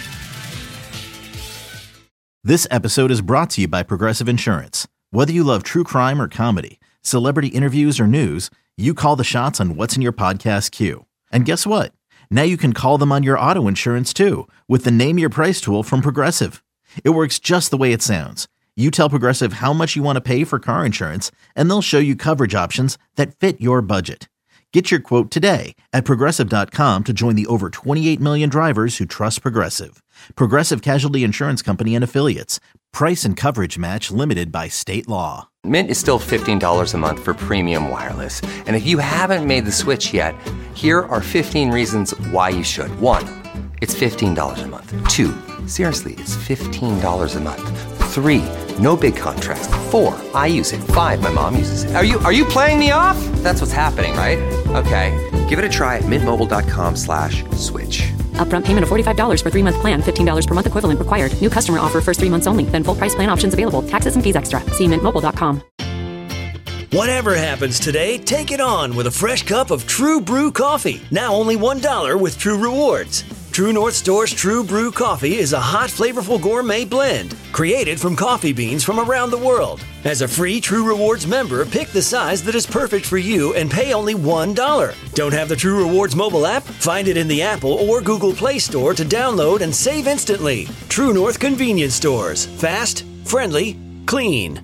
This episode is brought to you by Progressive Insurance. Whether you love true crime or comedy, celebrity interviews or news, you call the shots on what's in your podcast queue. And guess what? Now you can call them on your auto insurance too with the Name Your Price tool from Progressive. It works just the way it sounds. You tell Progressive how much you want to pay for car insurance, and they'll show you coverage options that fit your budget. Get your quote today at Progressive dot com to join the over twenty-eight million drivers who trust Progressive. Progressive Casualty Insurance Company and Affiliates. Price and coverage match limited by state law. Mint is still fifteen dollars a month for premium wireless. And if you haven't made the switch yet, here are fifteen reasons why you should. One, it's fifteen dollars a month. Two, seriously, it's fifteen dollars a month. Three, no big contrast. Four, I use it. Five, my mom uses it. Are you are you playing me off? That's what's happening, right? Okay, give it a try at mintmobile.com slash switch. Upfront payment of forty-five dollars for three-month plan, fifteen dollars per month equivalent required. New customer offer first three months only. Then full price plan options available. Taxes and fees extra. See mint mobile dot com. Whatever happens today, take it on with a fresh cup of True Brew coffee. Now only one dollar with True Rewards. True North Store's True Brew coffee is a hot, flavorful gourmet blend created from coffee beans from around the world. As a free True Rewards member, pick the size that is perfect for you and pay only one dollar. Don't have the True Rewards mobile app? Find it in the Apple or Google Play Store to download and save instantly. True North Convenience Stores. Fast, friendly, clean.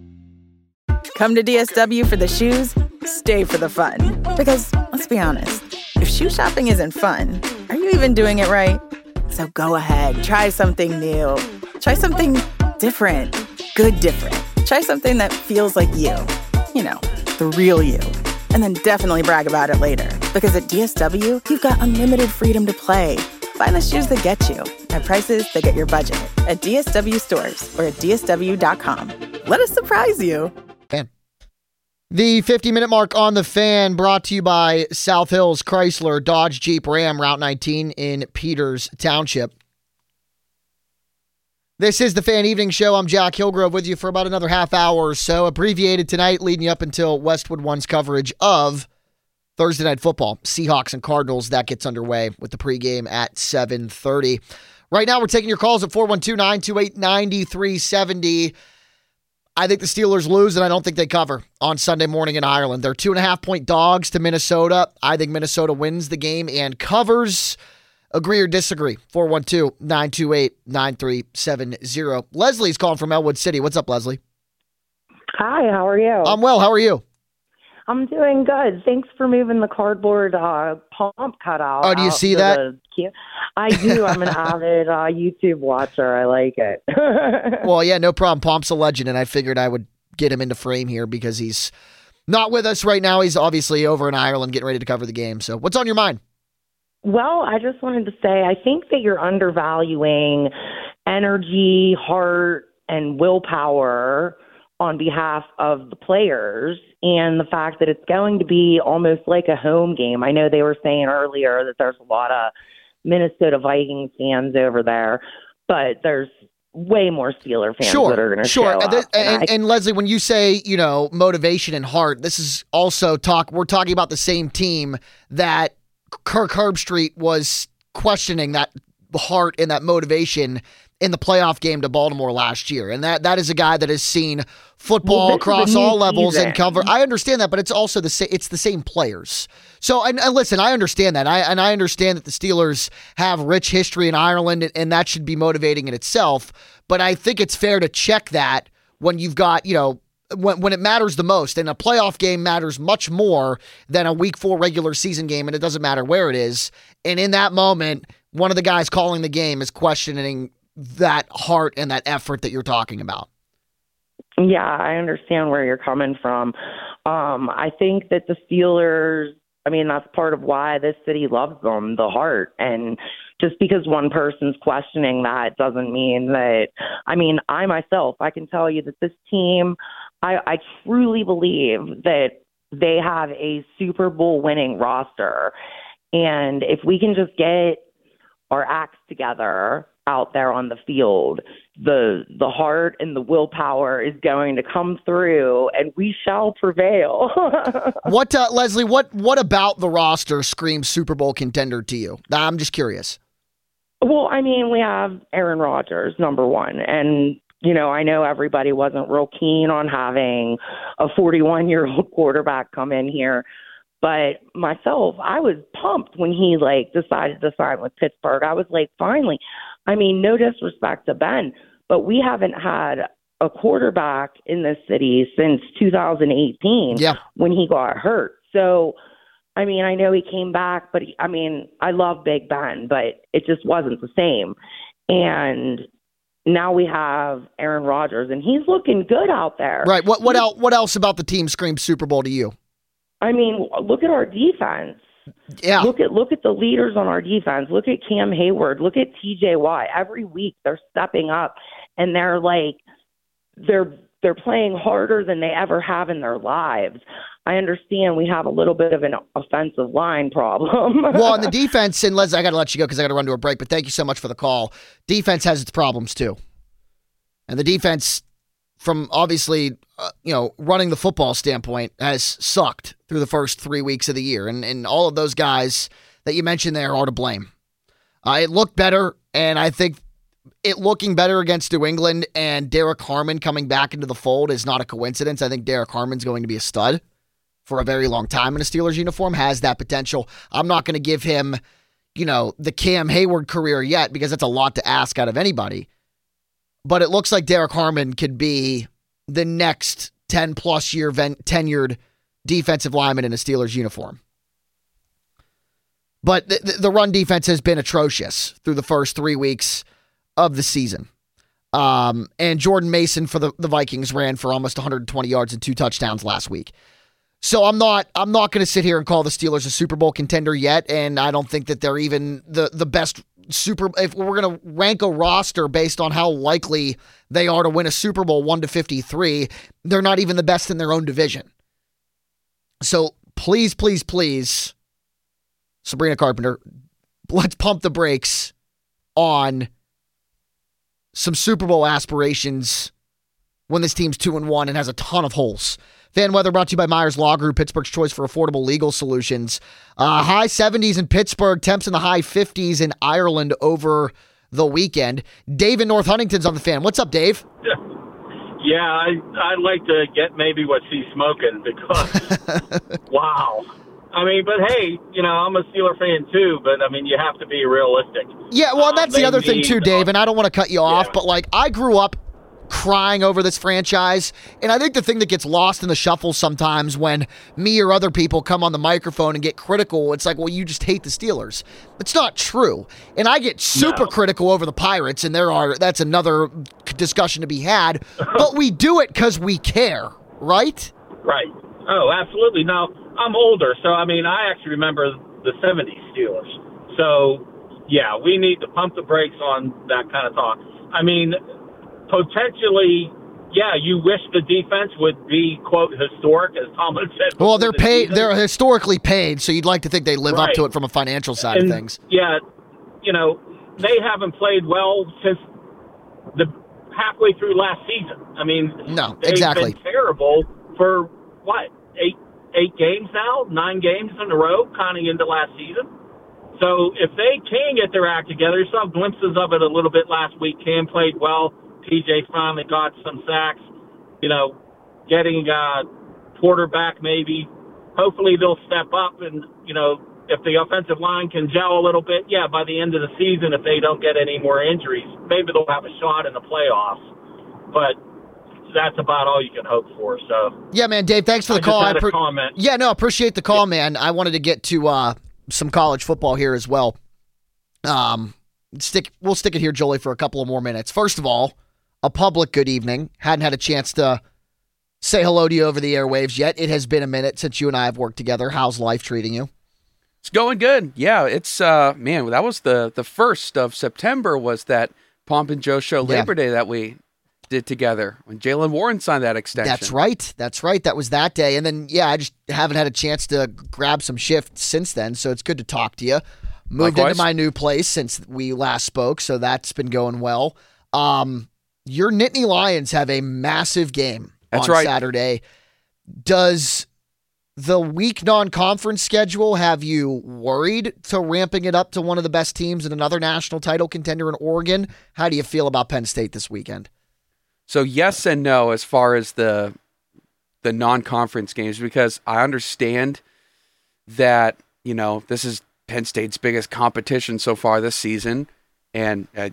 Come to D S W for the shoes, stay for the fun. Because, let's be honest, if shoe shopping isn't fun, are you even doing it right? So go ahead, try something new. Try something different. Good different. Try something that feels like you. You know, the real you. And then definitely brag about it later. Because at D S W, you've got unlimited freedom to play. Find the shoes that get you at prices that get your budget at D S W stores or at D S W dot com. Let us surprise you. The fifty-minute mark on the Fan brought to you by South Hills Chrysler Dodge Jeep Ram Route nineteen in Peters Township. This is the Fan Evening Show. I'm Jack Hillgrove with you for about another half hour or so, abbreviated tonight, leading you up until Westwood One's coverage of Thursday Night Football, Seahawks and Cardinals. That gets underway with the pregame at seven thirty. Right now, we're taking your calls at four one two, nine two eight, nine three seven zero. I think the Steelers lose, and I don't think they cover on Sunday morning in Ireland. They're two and a half point dogs to Minnesota. I think Minnesota wins the game and covers. Agree or disagree? four one two, nine two eight, nine three seven zero. Leslie's calling from Elwood City. What's up, Leslie? Hi, how are you? I'm well. How are you? I'm doing good. Thanks for moving the cardboard uh, pomp cutout. Oh, do you see that? The, I do. I'm an avid uh, YouTube watcher. I like it. Well, yeah, no problem. Pomp's a legend, and I figured I would get him into frame here because he's not with us right now. He's obviously over in Ireland getting ready to cover the game. So what's on your mind? Well, I just wanted to say I think that you're undervaluing energy, heart, and willpower on behalf of the players, and the fact that it's going to be almost like a home game. I know they were saying earlier that there's a lot of Minnesota Vikings fans over there, but there's way more Steeler fans sure, that are going to sure. show and, up. And, and, I, and Leslie, when you say, you know, motivation and heart, this is also talk. We're talking about the same team that Kirk Herbstreit was questioning that heart and that motivation in the playoff game to Baltimore last year. And that that is a guy that has seen football well, across all levels season. and cover. I understand that, but it's also the sa- it's the same players. So, and, and listen, I understand that. I and I understand that the Steelers have rich history in Ireland, and, and that should be motivating in itself. But I think it's fair to check that when you've got, you know, when when it matters the most. And a playoff game matters much more than a week four regular season game, and it doesn't matter where it is. And in that moment, one of the guys calling the game is questioning that heart and that effort that you're talking about. Yeah, I understand where you're coming from. Um, I think that the Steelers, I mean, that's part of why this city loves them, the heart. And just because one person's questioning that doesn't mean that, I mean, I myself, I can tell you that this team, I, I truly believe that they have a Super Bowl winning roster. And if we can just get our acts together out there on the field, the the heart and the willpower is going to come through, and we shall prevail. What, uh, Leslie? What what about the roster screams Super Bowl contender to you? I'm just curious. Well, I mean, we have Aaron Rodgers, number one, and you know, I know everybody wasn't real keen on having a forty-one-year-old quarterback come in here. But myself, I was pumped when he, like, decided to sign with Pittsburgh. I was like, finally. I mean, no disrespect to Ben, but we haven't had a quarterback in this city since two thousand eighteen yeah. when he got hurt. So, I mean, I know he came back, but, he, I mean, I love Big Ben, but it just wasn't the same. And now we have Aaron Rodgers, and he's looking good out there. Right. What what else, what else about the team screams Super Bowl to you? I mean, look at our defense. Yeah. Look at look at the leaders on our defense. Look at Cam Hayward. Look at T J Watt. Every week they're stepping up, and they're like they're they're playing harder than they ever have in their lives. I understand we have a little bit of an offensive line problem. Well, on the defense, and Leslie, I got to let you go because I got to run to a break. But thank you so much for the call. Defense has its problems too, and the defense, from obviously, uh, you know, running the football standpoint, has sucked through the first three weeks of the year. And, and all of those guys that you mentioned there are to blame. Uh, it looked better, and I think it looking better against New England and Derek Harmon coming back into the fold is not a coincidence. I think Derek Harmon's going to be a stud for a very long time in a Steelers uniform, has that potential. I'm not going to give him, you know, the Cam Hayward career yet because that's a lot to ask out of anybody. But it looks like Derek Harmon could be the next ten-plus year ven- tenured defensive lineman in a Steelers uniform. But the, the run defense has been atrocious through the first three weeks of the season. Um, and Jordan Mason for the, the Vikings ran for almost one hundred twenty yards and two touchdowns last week. So I'm not I'm not going to sit here and call the Steelers a Super Bowl contender yet, and I don't think that they're even the, the best Super. If we're going to rank a roster based on how likely they are to win a Super Bowl one to fifty-three, they're not even the best in their own division. So please, please, please, Sabrina Carpenter, let's pump the brakes on some Super Bowl aspirations when this team's two and one and has a ton of holes. Fan weather brought to you by Myers Law Group, Pittsburgh's choice for affordable legal solutions. Uh, high seventies in Pittsburgh, temps in the high fifties in Ireland over the weekend. Dave in North Huntington's on the Fan. What's up, Dave? Yeah, I, I'd like to get maybe what she's smoking because, wow. I mean, but hey, you know, I'm a Steeler fan too, but I mean, you have to be realistic. Yeah, well, that's uh, the other thing need, too, Dave, and I don't want to cut you off, yeah. but like, I grew up crying over this franchise, and I think the thing that gets lost in the shuffle sometimes when me or other people come on the microphone and get critical, it's like, well, you just hate the Steelers. It's not true. And I get super no. critical over the Pirates, and there are that's another discussion to be had, but we do it because we care, right? Right. Oh, absolutely. Now, I'm older, so I mean, I actually remember the seventies Steelers. So, yeah, we need to pump the brakes on that kind of talk. I mean, potentially, yeah, you wish the defense would be, quote, historic, as Tomlin said. Well, they're the paid. season. They're historically paid, so you'd like to think they live Right. up to it from a financial side and, of things. Yeah, you know, they haven't played well since the halfway through last season. I mean, no, they've exactly. been terrible for, what, eight eight games now? Nine games in a row, counting into last season? So if they can get their act together, saw glimpses of it a little bit last week. Cam played well. P J finally got some sacks, you know, getting uh, Porter back maybe. Hopefully they'll step up and, you know, if the offensive line can gel a little bit, yeah, by the end of the season, if they don't get any more injuries, maybe they'll have a shot in the playoffs. But that's about all you can hope for. So yeah, man, Dave, thanks for the I call. Just had I pre- a comment. Yeah, no, appreciate the call, man. I wanted to get to uh, some college football here as well. Um, stick, we'll stick it here, Jolie, for a couple of more minutes. First of all, a public good evening. Hadn't had a chance to say hello to you over the airwaves yet. It has been a minute since you and I have worked together. How's life treating you? It's going good. Yeah, it's, uh, man, that was the, the first of September was that Pomp and Joe show Labor yeah. Day that we did together when Jaylen Warren signed that extension. That's right. That's right. That was that day. And then, yeah, I just haven't had a chance to grab some shifts since then, so it's good to talk to you. Moved Likewise. into my new place since we last spoke, so that's been going well. Um, your Nittany Lions have a massive game That's on right. Saturday. Does the week non-conference schedule have you worried to ramping it up to one of the best teams and another national title contender in Oregon? How do you feel about Penn State this weekend? So yes and no as far as the the non-conference games, because I understand that, you know, this is Penn State's biggest competition so far this season, and uh,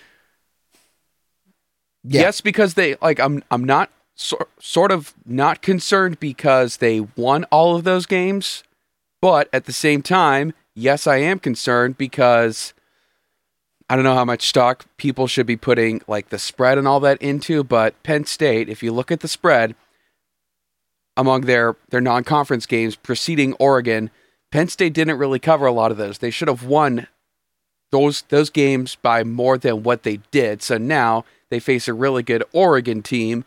yeah. yes, because they like I'm I'm not so, sort of not concerned because they won all of those games, but at the same time, yes, I am concerned because I don't know how much stock people should be putting like the spread and all that into, but Penn State, if you look at the spread among their, their non-conference games preceding Oregon, Penn State didn't really cover a lot of those. They should have won those those games by more than what they did. So now they face a really good Oregon team.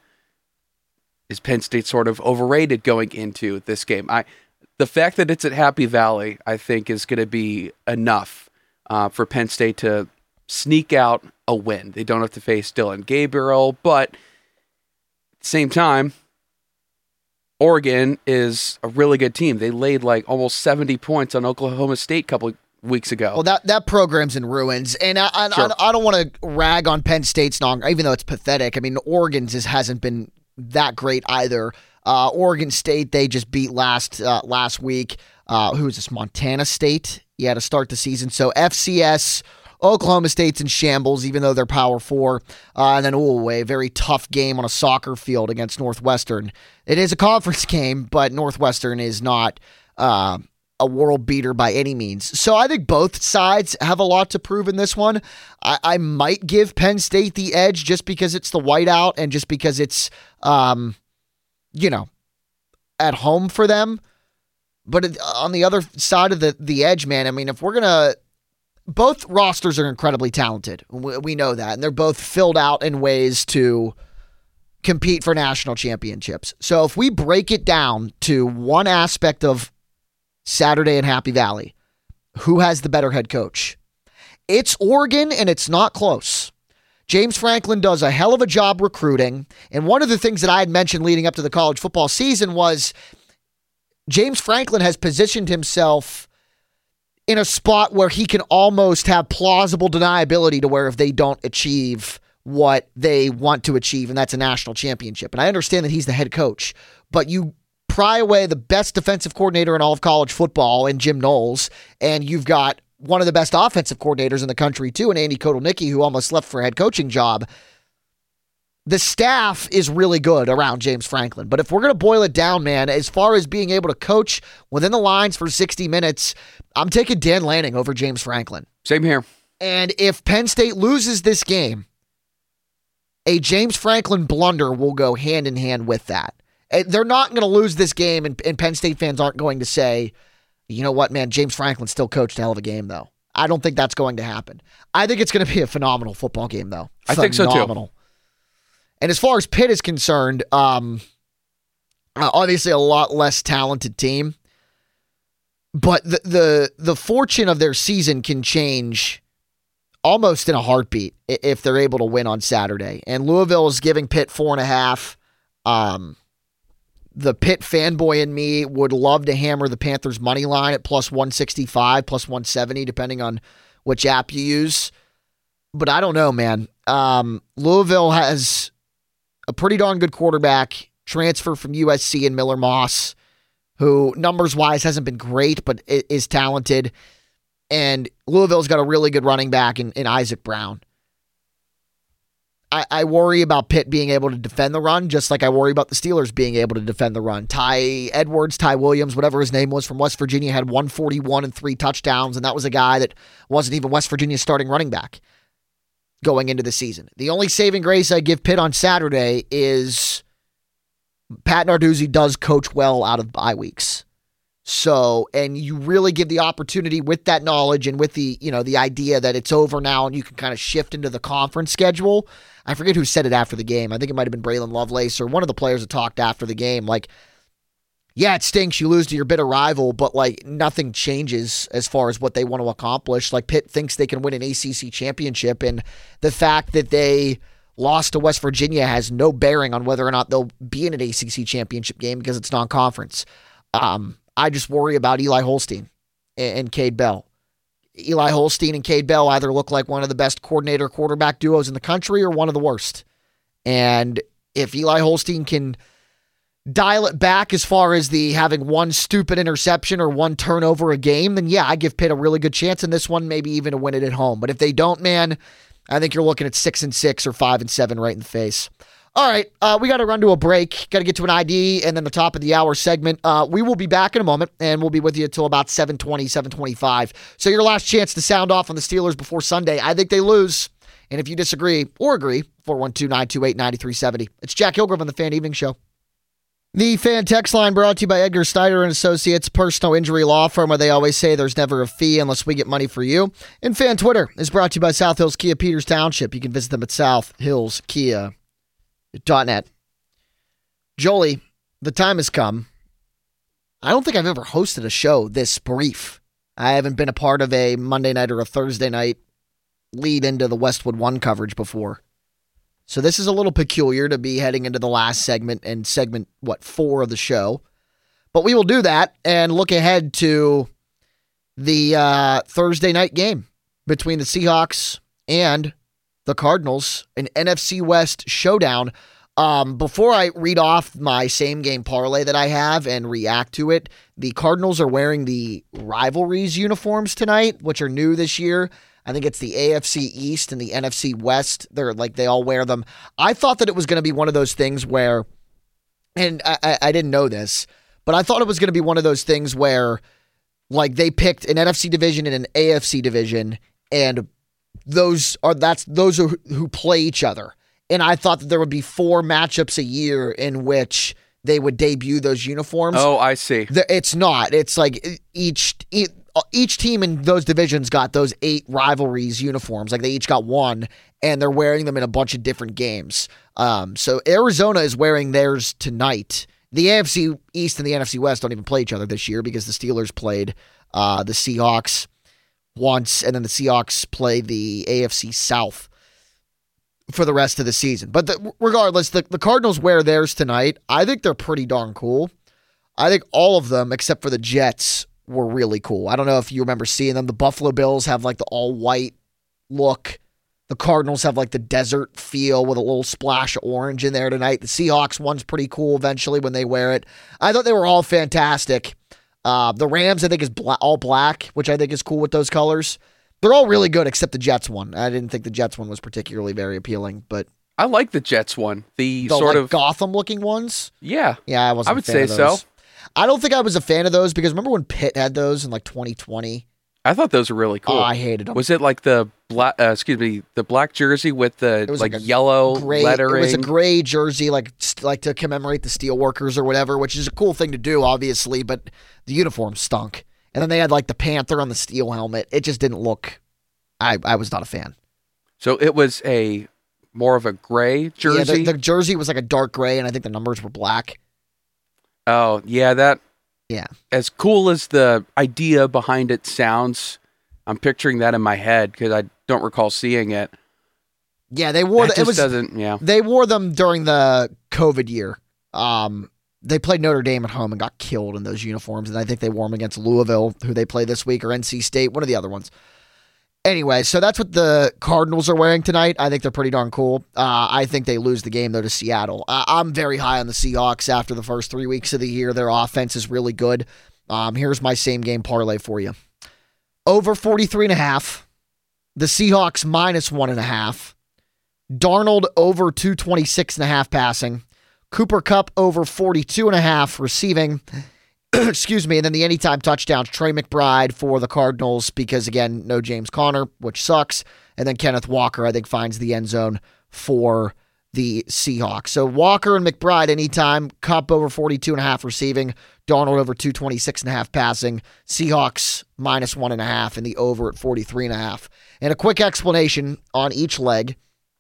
Is Penn State sort of overrated going into this game? I the fact that it's at Happy Valley, I think, is going to be enough uh, for Penn State to sneak out a win. They don't have to face Dylan Gabriel, but at the same time, Oregon is a really good team. They laid like almost seventy points on Oklahoma State a couple weeks ago. Well, that, that program's in ruins, and I, I, Sure. I, I don't want to rag on Penn State's non, even though it's pathetic. I mean, Oregon's just hasn't been that great either. Uh, Oregon State, they just beat last uh, last week. Uh, who is this? Montana State? Yeah, to start the season. So F C S, Oklahoma State's in shambles, even though they're Power Four. Uh, and then, ooh, a very tough game on a soccer field against Northwestern. It is a conference game, but Northwestern is not uh, a world beater by any means. So I think both sides have a lot to prove in this one. I, I might give Penn State the edge just because it's the whiteout and just because it's, um, you know, at home for them. But it, on the other side of the, the edge, man, I mean, if we're going to, both rosters are incredibly talented. We, we know that. And they're both filled out in ways to compete for national championships. So if we break it down to one aspect of Saturday in Happy Valley, who has the better head coach? It's Oregon, and it's not close. James Franklin does a hell of a job recruiting. And one of the things that I had mentioned leading up to the college football season was James Franklin has positioned himself in a spot where he can almost have plausible deniability to where if they don't achieve what they want to achieve, and that's a national championship. And I understand that he's the head coach, but you pry away the best defensive coordinator in all of college football in Jim Knowles, and you've got one of the best offensive coordinators in the country too, and Andy Kotelnicki, who almost left for a head coaching job. The staff is really good around James Franklin. But if we're going to boil it down, man, as far as being able to coach within the lines for sixty minutes, I'm taking Dan Lanning over James Franklin. Same here. And if Penn State loses this game, a James Franklin blunder will go hand in hand with that. They're not going to lose this game, and, and Penn State fans aren't going to say, you know what, man, James Franklin still coached a hell of a game, though. I don't think that's going to happen. I think it's going to be a phenomenal football game, though. I think so, too. And as far as Pitt is concerned, um, uh, obviously a lot less talented team. But the, the the fortune of their season can change almost in a heartbeat if they're able to win on Saturday. And Louisville is giving Pitt four and a half. Um, the Pitt fanboy in me would love to hammer the Panthers money line at plus one sixty-five, plus one seventy, depending on which app you use. But I don't know, man. Um, Louisville has a pretty darn good quarterback, transfer from U S C and Miller Moss, who numbers-wise hasn't been great, but is talented. And Louisville's got a really good running back in, in Isaac Brown. I, I worry about Pitt being able to defend the run, just like I worry about the Steelers being able to defend the run. Ty Edwards, Ty Williams, whatever his name was, from West Virginia, had one forty-one and three touchdowns, and that was a guy that wasn't even West Virginia's starting running back going into the season. The only saving grace I give Pitt on Saturday is Pat Narduzzi does coach well out of bye weeks. So, and you really give the opportunity with that knowledge and with the, you know, the idea that it's over now and you can kind of shift into the conference schedule. I forget who said it after the game. I think it might have been Braylon Lovelace or one of the players that talked after the game. Like, yeah, it stinks. You lose to your bitter rival, but like nothing changes as far as what they want to accomplish. Like Pitt thinks they can win an A C C championship, and the fact that they lost to West Virginia has no bearing on whether or not they'll be in an A C C championship game because it's non-conference. Um, I just worry about Eli Holstein and, and Cade Bell. Eli Holstein and Cade Bell either look like one of the best coordinator quarterback duos in the country or one of the worst. And if Eli Holstein can dial it back as far as the having one stupid interception or one turnover a game, then yeah, I give Pitt a really good chance in this one, maybe even to win it at home. But if they don't, man, I think you're looking at six and six or five and seven right in the face. All right, uh, we got to run to a break. Got to get to an I D and then the top of the hour segment. Uh, we will be back in a moment, and we'll be with you until about seven twenty, seven twenty-five. So your last chance to sound off on the Steelers before Sunday. I think they lose. And if you disagree or agree, four one two, nine two eight, nine three seven zero. It's Jack Hillgrove on the Fan Evening Show. The Fan Text Line brought to you by Edgar Snyder and Associates, personal injury law firm where they always say there's never a fee unless we get money for you. And Fan Twitter is brought to you by South Hills Kia Peters Township. You can visit them at south hills kia dot net. Jolie, the time has come. I don't think I've ever hosted a show this brief. I haven't been a part of a Monday night or a Thursday night lead into the Westwood One coverage before. So this is a little peculiar to be heading into the last segment and segment, what, four of the show. But we will do that and look ahead to the uh, Thursday night game between the Seahawks and the Cardinals, an N F C West showdown. Um, before I read off my same game parlay that I have and react to it, the Cardinals are wearing the Rivalries uniforms tonight, which are new this year. I think it's the A F C East and the N F C West. They're like, they all wear them. I thought that it was going to be one of those things where, and I, I didn't know this, but I thought it was going to be one of those things where like they picked an N F C division and an A F C division, and those are, that's, those are who play each other. And I thought that there would be four matchups a year in which they would debut those uniforms. Oh, I see. It's not. It's like each, each Each team in those divisions got those eight Rivalries uniforms. Like they each got one, and they're wearing them in a bunch of different games. Um, so Arizona is wearing theirs tonight. The A F C East and the N F C West don't even play each other this year because the Steelers played uh, the Seahawks once, and then the Seahawks play the A F C South for the rest of the season. But the, regardless, the, the Cardinals wear theirs tonight. I think they're pretty darn cool. I think all of them, except for the Jets, were really cool. I don't know if you remember seeing them. The Buffalo Bills have like the all-white look The Cardinals have like the desert feel with a little splash of orange in there tonight. The Seahawks one's pretty cool eventually when they wear it. I thought they were all fantastic. Uh, the Rams, I think, is bla- all black, which I think is cool with those colors. They're all really good except the Jets one. I didn't think the Jets one was particularly very appealing, but I like the Jets one. The, the sort like of Gotham-looking ones. Yeah, yeah, I wasn't. I would a fan say of those. so. I don't think I was a fan of those because remember when Pitt had those in like twenty twenty? I thought those were really cool. Oh, I hated them. Was it like the black? Uh, excuse me, the black jersey with the It was like, like a yellow gray, lettering? It was a gray jersey, like st- like to commemorate the steelworkers or whatever, which is a cool thing to do, obviously. But the uniform stunk, and then they had like the panther on the steel helmet. It just didn't look. I I was not a fan. So it was a more of a gray jersey. Yeah, the, the jersey was like a dark gray, and I think the numbers were black. Oh yeah, that. Yeah. As cool as the idea behind it sounds, I'm picturing that in my head because I don't recall seeing it. Yeah, they wore. That The, it just was doesn't. Yeah, they wore them during the COVID year. Um, they played Notre Dame at home and got killed in those uniforms, and I think they wore them against Louisville, who they play this week, or N C State, one of the other ones. Anyway, so that's what the Cardinals are wearing tonight. I think they're pretty darn cool. Uh, I think they lose the game, though, to Seattle. Uh, I'm very high on the Seahawks after the first three weeks of the year. Their offense is really good. Um, here's my same game parlay for you. Over forty-three and a half. The Seahawks minus one and a half. Darnold over two twenty-six and a half passing. Cooper Kupp over forty-two and a half receiving. Excuse me. And then the anytime touchdowns, Trey McBride for the Cardinals because, again, no James Conner, which sucks. And then Kenneth Walker, I think, finds the end zone for the Seahawks. So Walker and McBride anytime. Kupp over forty-two and a half receiving. Darnold over two twenty-six and a half passing. Seahawks minus one and a half and the over at forty-three and a half. And a quick explanation on each leg.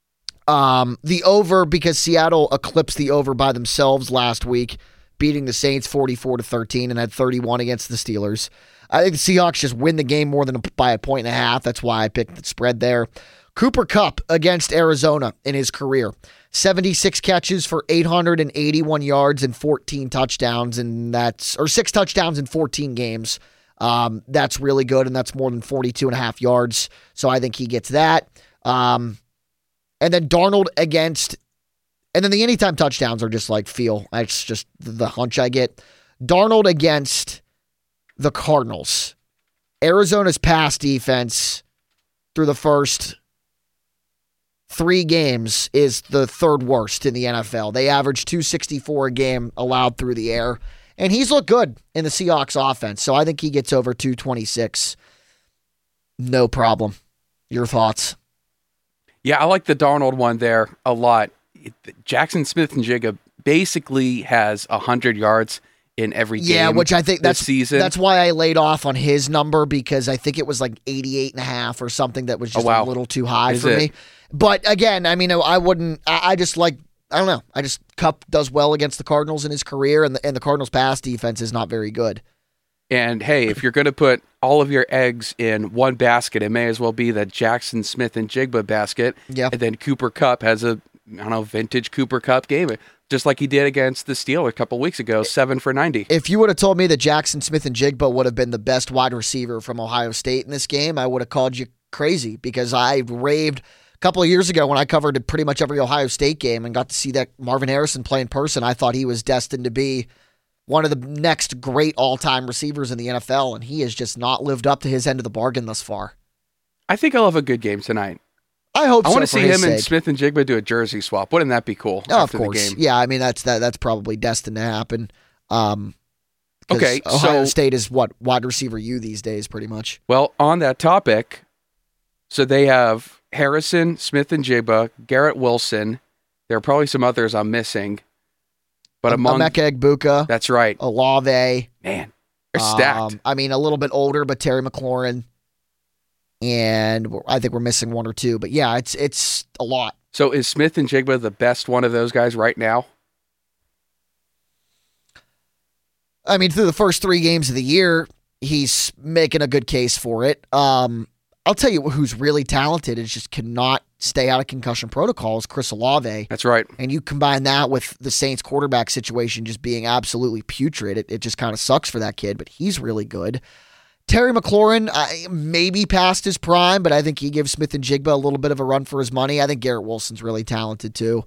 Um, the over, because Seattle eclipsed the over by themselves last week, beating the Saints forty-four to thirteen and had thirty-one against the Steelers. I think the Seahawks just win the game more than a, by a point and a half. That's why I picked the spread there. Cooper Kupp against Arizona in his career. seventy-six catches for eight hundred eighty-one yards and fourteen touchdowns, and that's or six touchdowns in fourteen games. Um, that's really good, and that's more than forty-two and a half yards. So I think he gets that. Um, and then Darnold against And then the anytime touchdowns are just like feel. That's just the hunch I get. Darnold against the Cardinals. Arizona's pass defense through the first three games is the third worst in the N F L. They average two sixty-four a game allowed through the air. And he's looked good in the Seahawks offense. So I think he gets over two twenty-six. No problem. Your thoughts? Yeah, I like the Darnold one there a lot. Jackson Smith-Njigba basically has one hundred yards in every game. Yeah, which I think that's season. That's why I laid off on his number because I think it was like eighty-eight and a half or something that was just oh, wow. a little too high Is for it? me. But again, I mean, I wouldn't, I, I just like, I don't know. I just, Kupp does well against the Cardinals in his career, and the, and the Cardinals' pass defense is not very good. And hey, if you're going to put all of your eggs in one basket, it may as well be the Jackson Smith-Njigba basket. Yeah. And then Cooper Kupp has a, I don't know, vintage Cooper Kupp game, just like he did against the Steelers a couple weeks ago, seven for ninety. If you would have told me that Jackson Smith-Njigba would have been the best wide receiver from Ohio State in this game, I would have called you crazy because I raved a couple of years ago when I covered pretty much every Ohio State game and got to see that Marvin Harrison play in person. I thought he was destined to be one of the next great all-time receivers in the N F L, and he has just not lived up to his end of the bargain thus far. I think I'll have a good game tonight. I hope I so. want to for see his him and sake. Smith-Njigba do a jersey swap. Wouldn't that be cool? Oh, of after course. the game? Yeah, I mean, that's that. that's probably destined to happen. Um, 'cause Okay, Ohio so- State is what, wide receiver U these days, pretty much. Well, on that topic, so they have Harrison, Smith-Njigba, Garrett Wilson. There are probably some others I'm missing. But among Emeka Egbuka. That's right. Olave. Man, they're stacked. Um, I mean, a little bit older, but Terry McLaurin. And we're- I think we're missing one or two. But yeah, it's it's a lot. So is Smith-Njigba the best one of those guys right now? I mean, through the first three games of the year, he's making a good case for it. Um, I'll tell you who's really talented and just cannot stay out of concussion protocols, Chris Olave. That's right. And you combine that with the Saints quarterback situation just being absolutely putrid. It, it just kind of sucks for that kid, but he's really good. Terry McLaurin, uh, maybe past his prime, but I think he gives Smith and Jigba a little bit of a run for his money. I think Garrett Wilson's really talented too.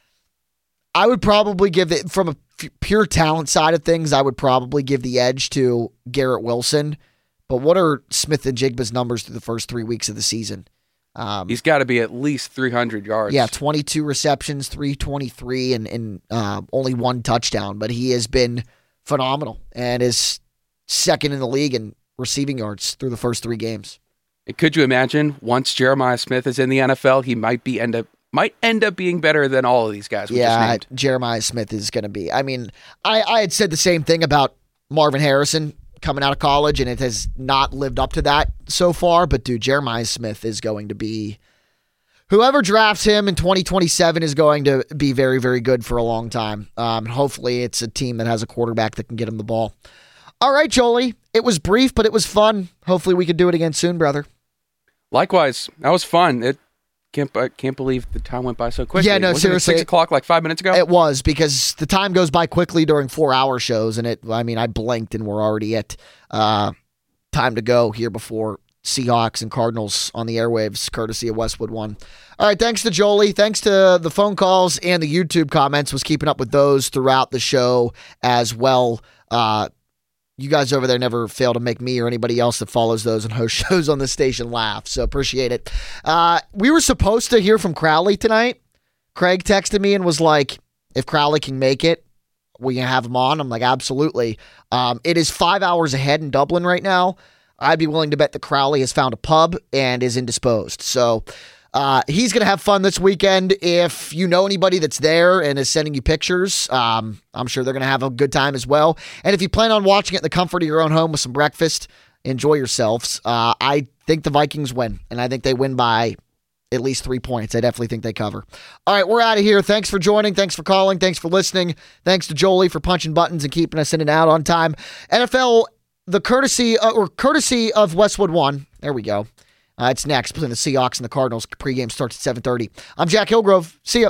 I would probably give it, from a f- pure talent side of things, I would probably give the edge to Garrett Wilson. But what are Smith and Jigba's numbers through the first three weeks of the season? Um, He's got to be at least three hundred yards. Yeah, twenty-two receptions, three twenty-three, and, and uh, only one touchdown. But he has been phenomenal and is second in the league in receiving yards through the first three games. And could you imagine once Jeremiah Smith is in the N F L, he might be end up might end up being better than all of these guys we just Yeah, named. Jeremiah Smith is going to be. I mean, I, I had said the same thing about Marvin Harrison coming out of college, and it has not lived up to that so far. But, dude, Jeremiah Smith is going to be... Whoever drafts him in twenty twenty-seven is going to be very, very good for a long time. Um, hopefully it's a team that has a quarterback that can get him the ball. All right, Jolie. It was brief, but it was fun. Hopefully we can do it again soon, brother. Likewise. That was fun. It can't I can't believe the time went by so quickly. Yeah, no, Wasn't seriously. It six o'clock like five minutes ago? It was, because the time goes by quickly during four-hour shows, and it. I mean, I blinked and we're already at uh, time to go here before Seahawks and Cardinals on the airwaves, courtesy of Westwood One. All right, thanks to Jolie. Thanks to the phone calls and the YouTube comments. Was keeping up with those throughout the show as well. Uh, you guys over there never fail to make me or anybody else that follows those and hosts shows on the station laugh, so appreciate it. Uh, we were supposed to hear from Crowley tonight. Craig texted me and was like, if Crowley can make it, we can have him on. I'm like, absolutely. Um, it is five hours ahead in Dublin right now. I'd be willing to bet that Crowley has found a pub and is indisposed. So uh, he's going to have fun this weekend. If you know anybody that's there and is sending you pictures, um, I'm sure they're going to have a good time as well. And if you plan on watching it in the comfort of your own home with some breakfast, enjoy yourselves. Uh, I think the Vikings win, and I think they win by at least three points. I definitely think they cover. All right, we're out of here. Thanks for joining. Thanks for calling. Thanks for listening. Thanks to Jolie for punching buttons and keeping us in and out on time. N F L, the courtesy uh, or courtesy of Westwood One. There we go. Uh, it's next between the Seahawks and the Cardinals. Pregame starts at seven thirty. I'm Jack Hillgrove. See ya.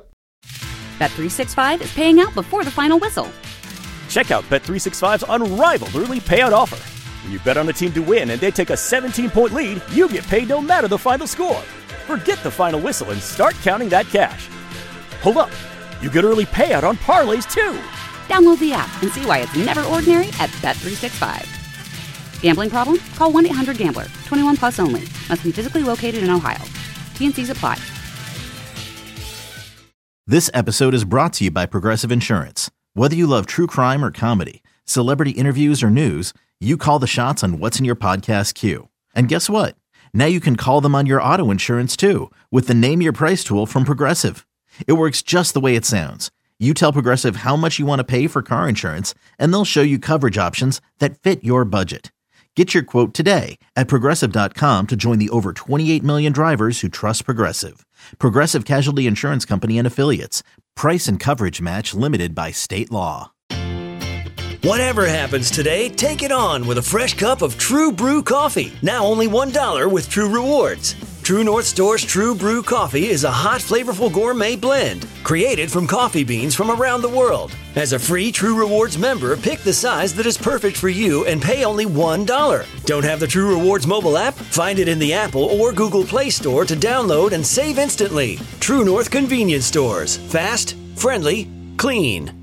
Bet three sixty-five is paying out before the final whistle. Check out Bet three sixty-five's unrivaled early payout offer. When you bet on a team to win and they take a seventeen-point lead, you get paid no matter the final score. Forget the final whistle and start counting that cash. Hold up. You get early payout on parlays, too. Download the app and see why it's never ordinary at Bet three sixty-five. Gambling problem? Call one eight hundred gambler. twenty-one plus only. Must be physically located in Ohio. T N Cs apply. This episode is brought to you by Progressive Insurance. Whether you love true crime or comedy, celebrity interviews or news, you call the shots on what's in your podcast queue. And guess what? Now you can call them on your auto insurance too with the Name Your Price tool from Progressive. It works just the way it sounds. You tell Progressive how much you want to pay for car insurance, and they'll show you coverage options that fit your budget. Get your quote today at Progressive dot com to join the over twenty-eight million drivers who trust Progressive. Progressive Casualty Insurance Company and Affiliates. Price and coverage match limited by state law. Whatever happens today, take it on with a fresh cup of True Brew coffee. Now only one dollar with True Rewards. True North Store's True Brew coffee is a hot, flavorful gourmet blend created from coffee beans from around the world. As a free True Rewards member, pick the size that is perfect for you and pay only one dollar. Don't have the True Rewards mobile app? Find it in the Apple or Google Play Store to download and save instantly. True North Convenience Stores. Fast, friendly, clean.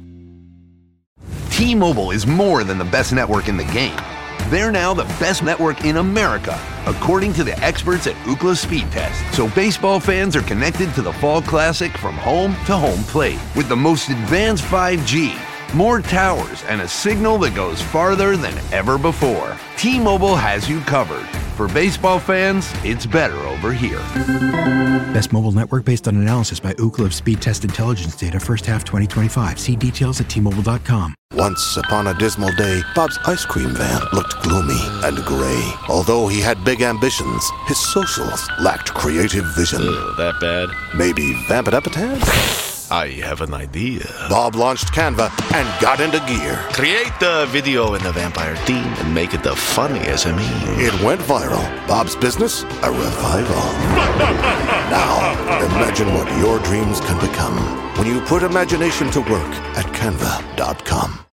T-Mobile is more than the best network in the game. They're now the best network in America, according to the experts at Ookla Speed Test. So baseball fans are connected to the Fall Classic from home to home plate with the most advanced five G, more towers, and a signal that goes farther than ever before. T-Mobile has you covered. For baseball fans, it's better over here. Best mobile network based on analysis by Ookla of Speed Test Intelligence data first half twenty twenty-five. See details at T Mobile dot com. Once upon a dismal day, Bob's ice cream van looked gloomy and gray. Although he had big ambitions, his socials lacked creative vision. Ugh, that bad? Maybe vamp it up a tad? I have an idea. Bob launched Canva and got into gear. Create the video in the vampire theme and make it the funniest I mean. It went viral. Bob's business, a revival. Now, imagine what your dreams can become when you put imagination to work at Canva dot com.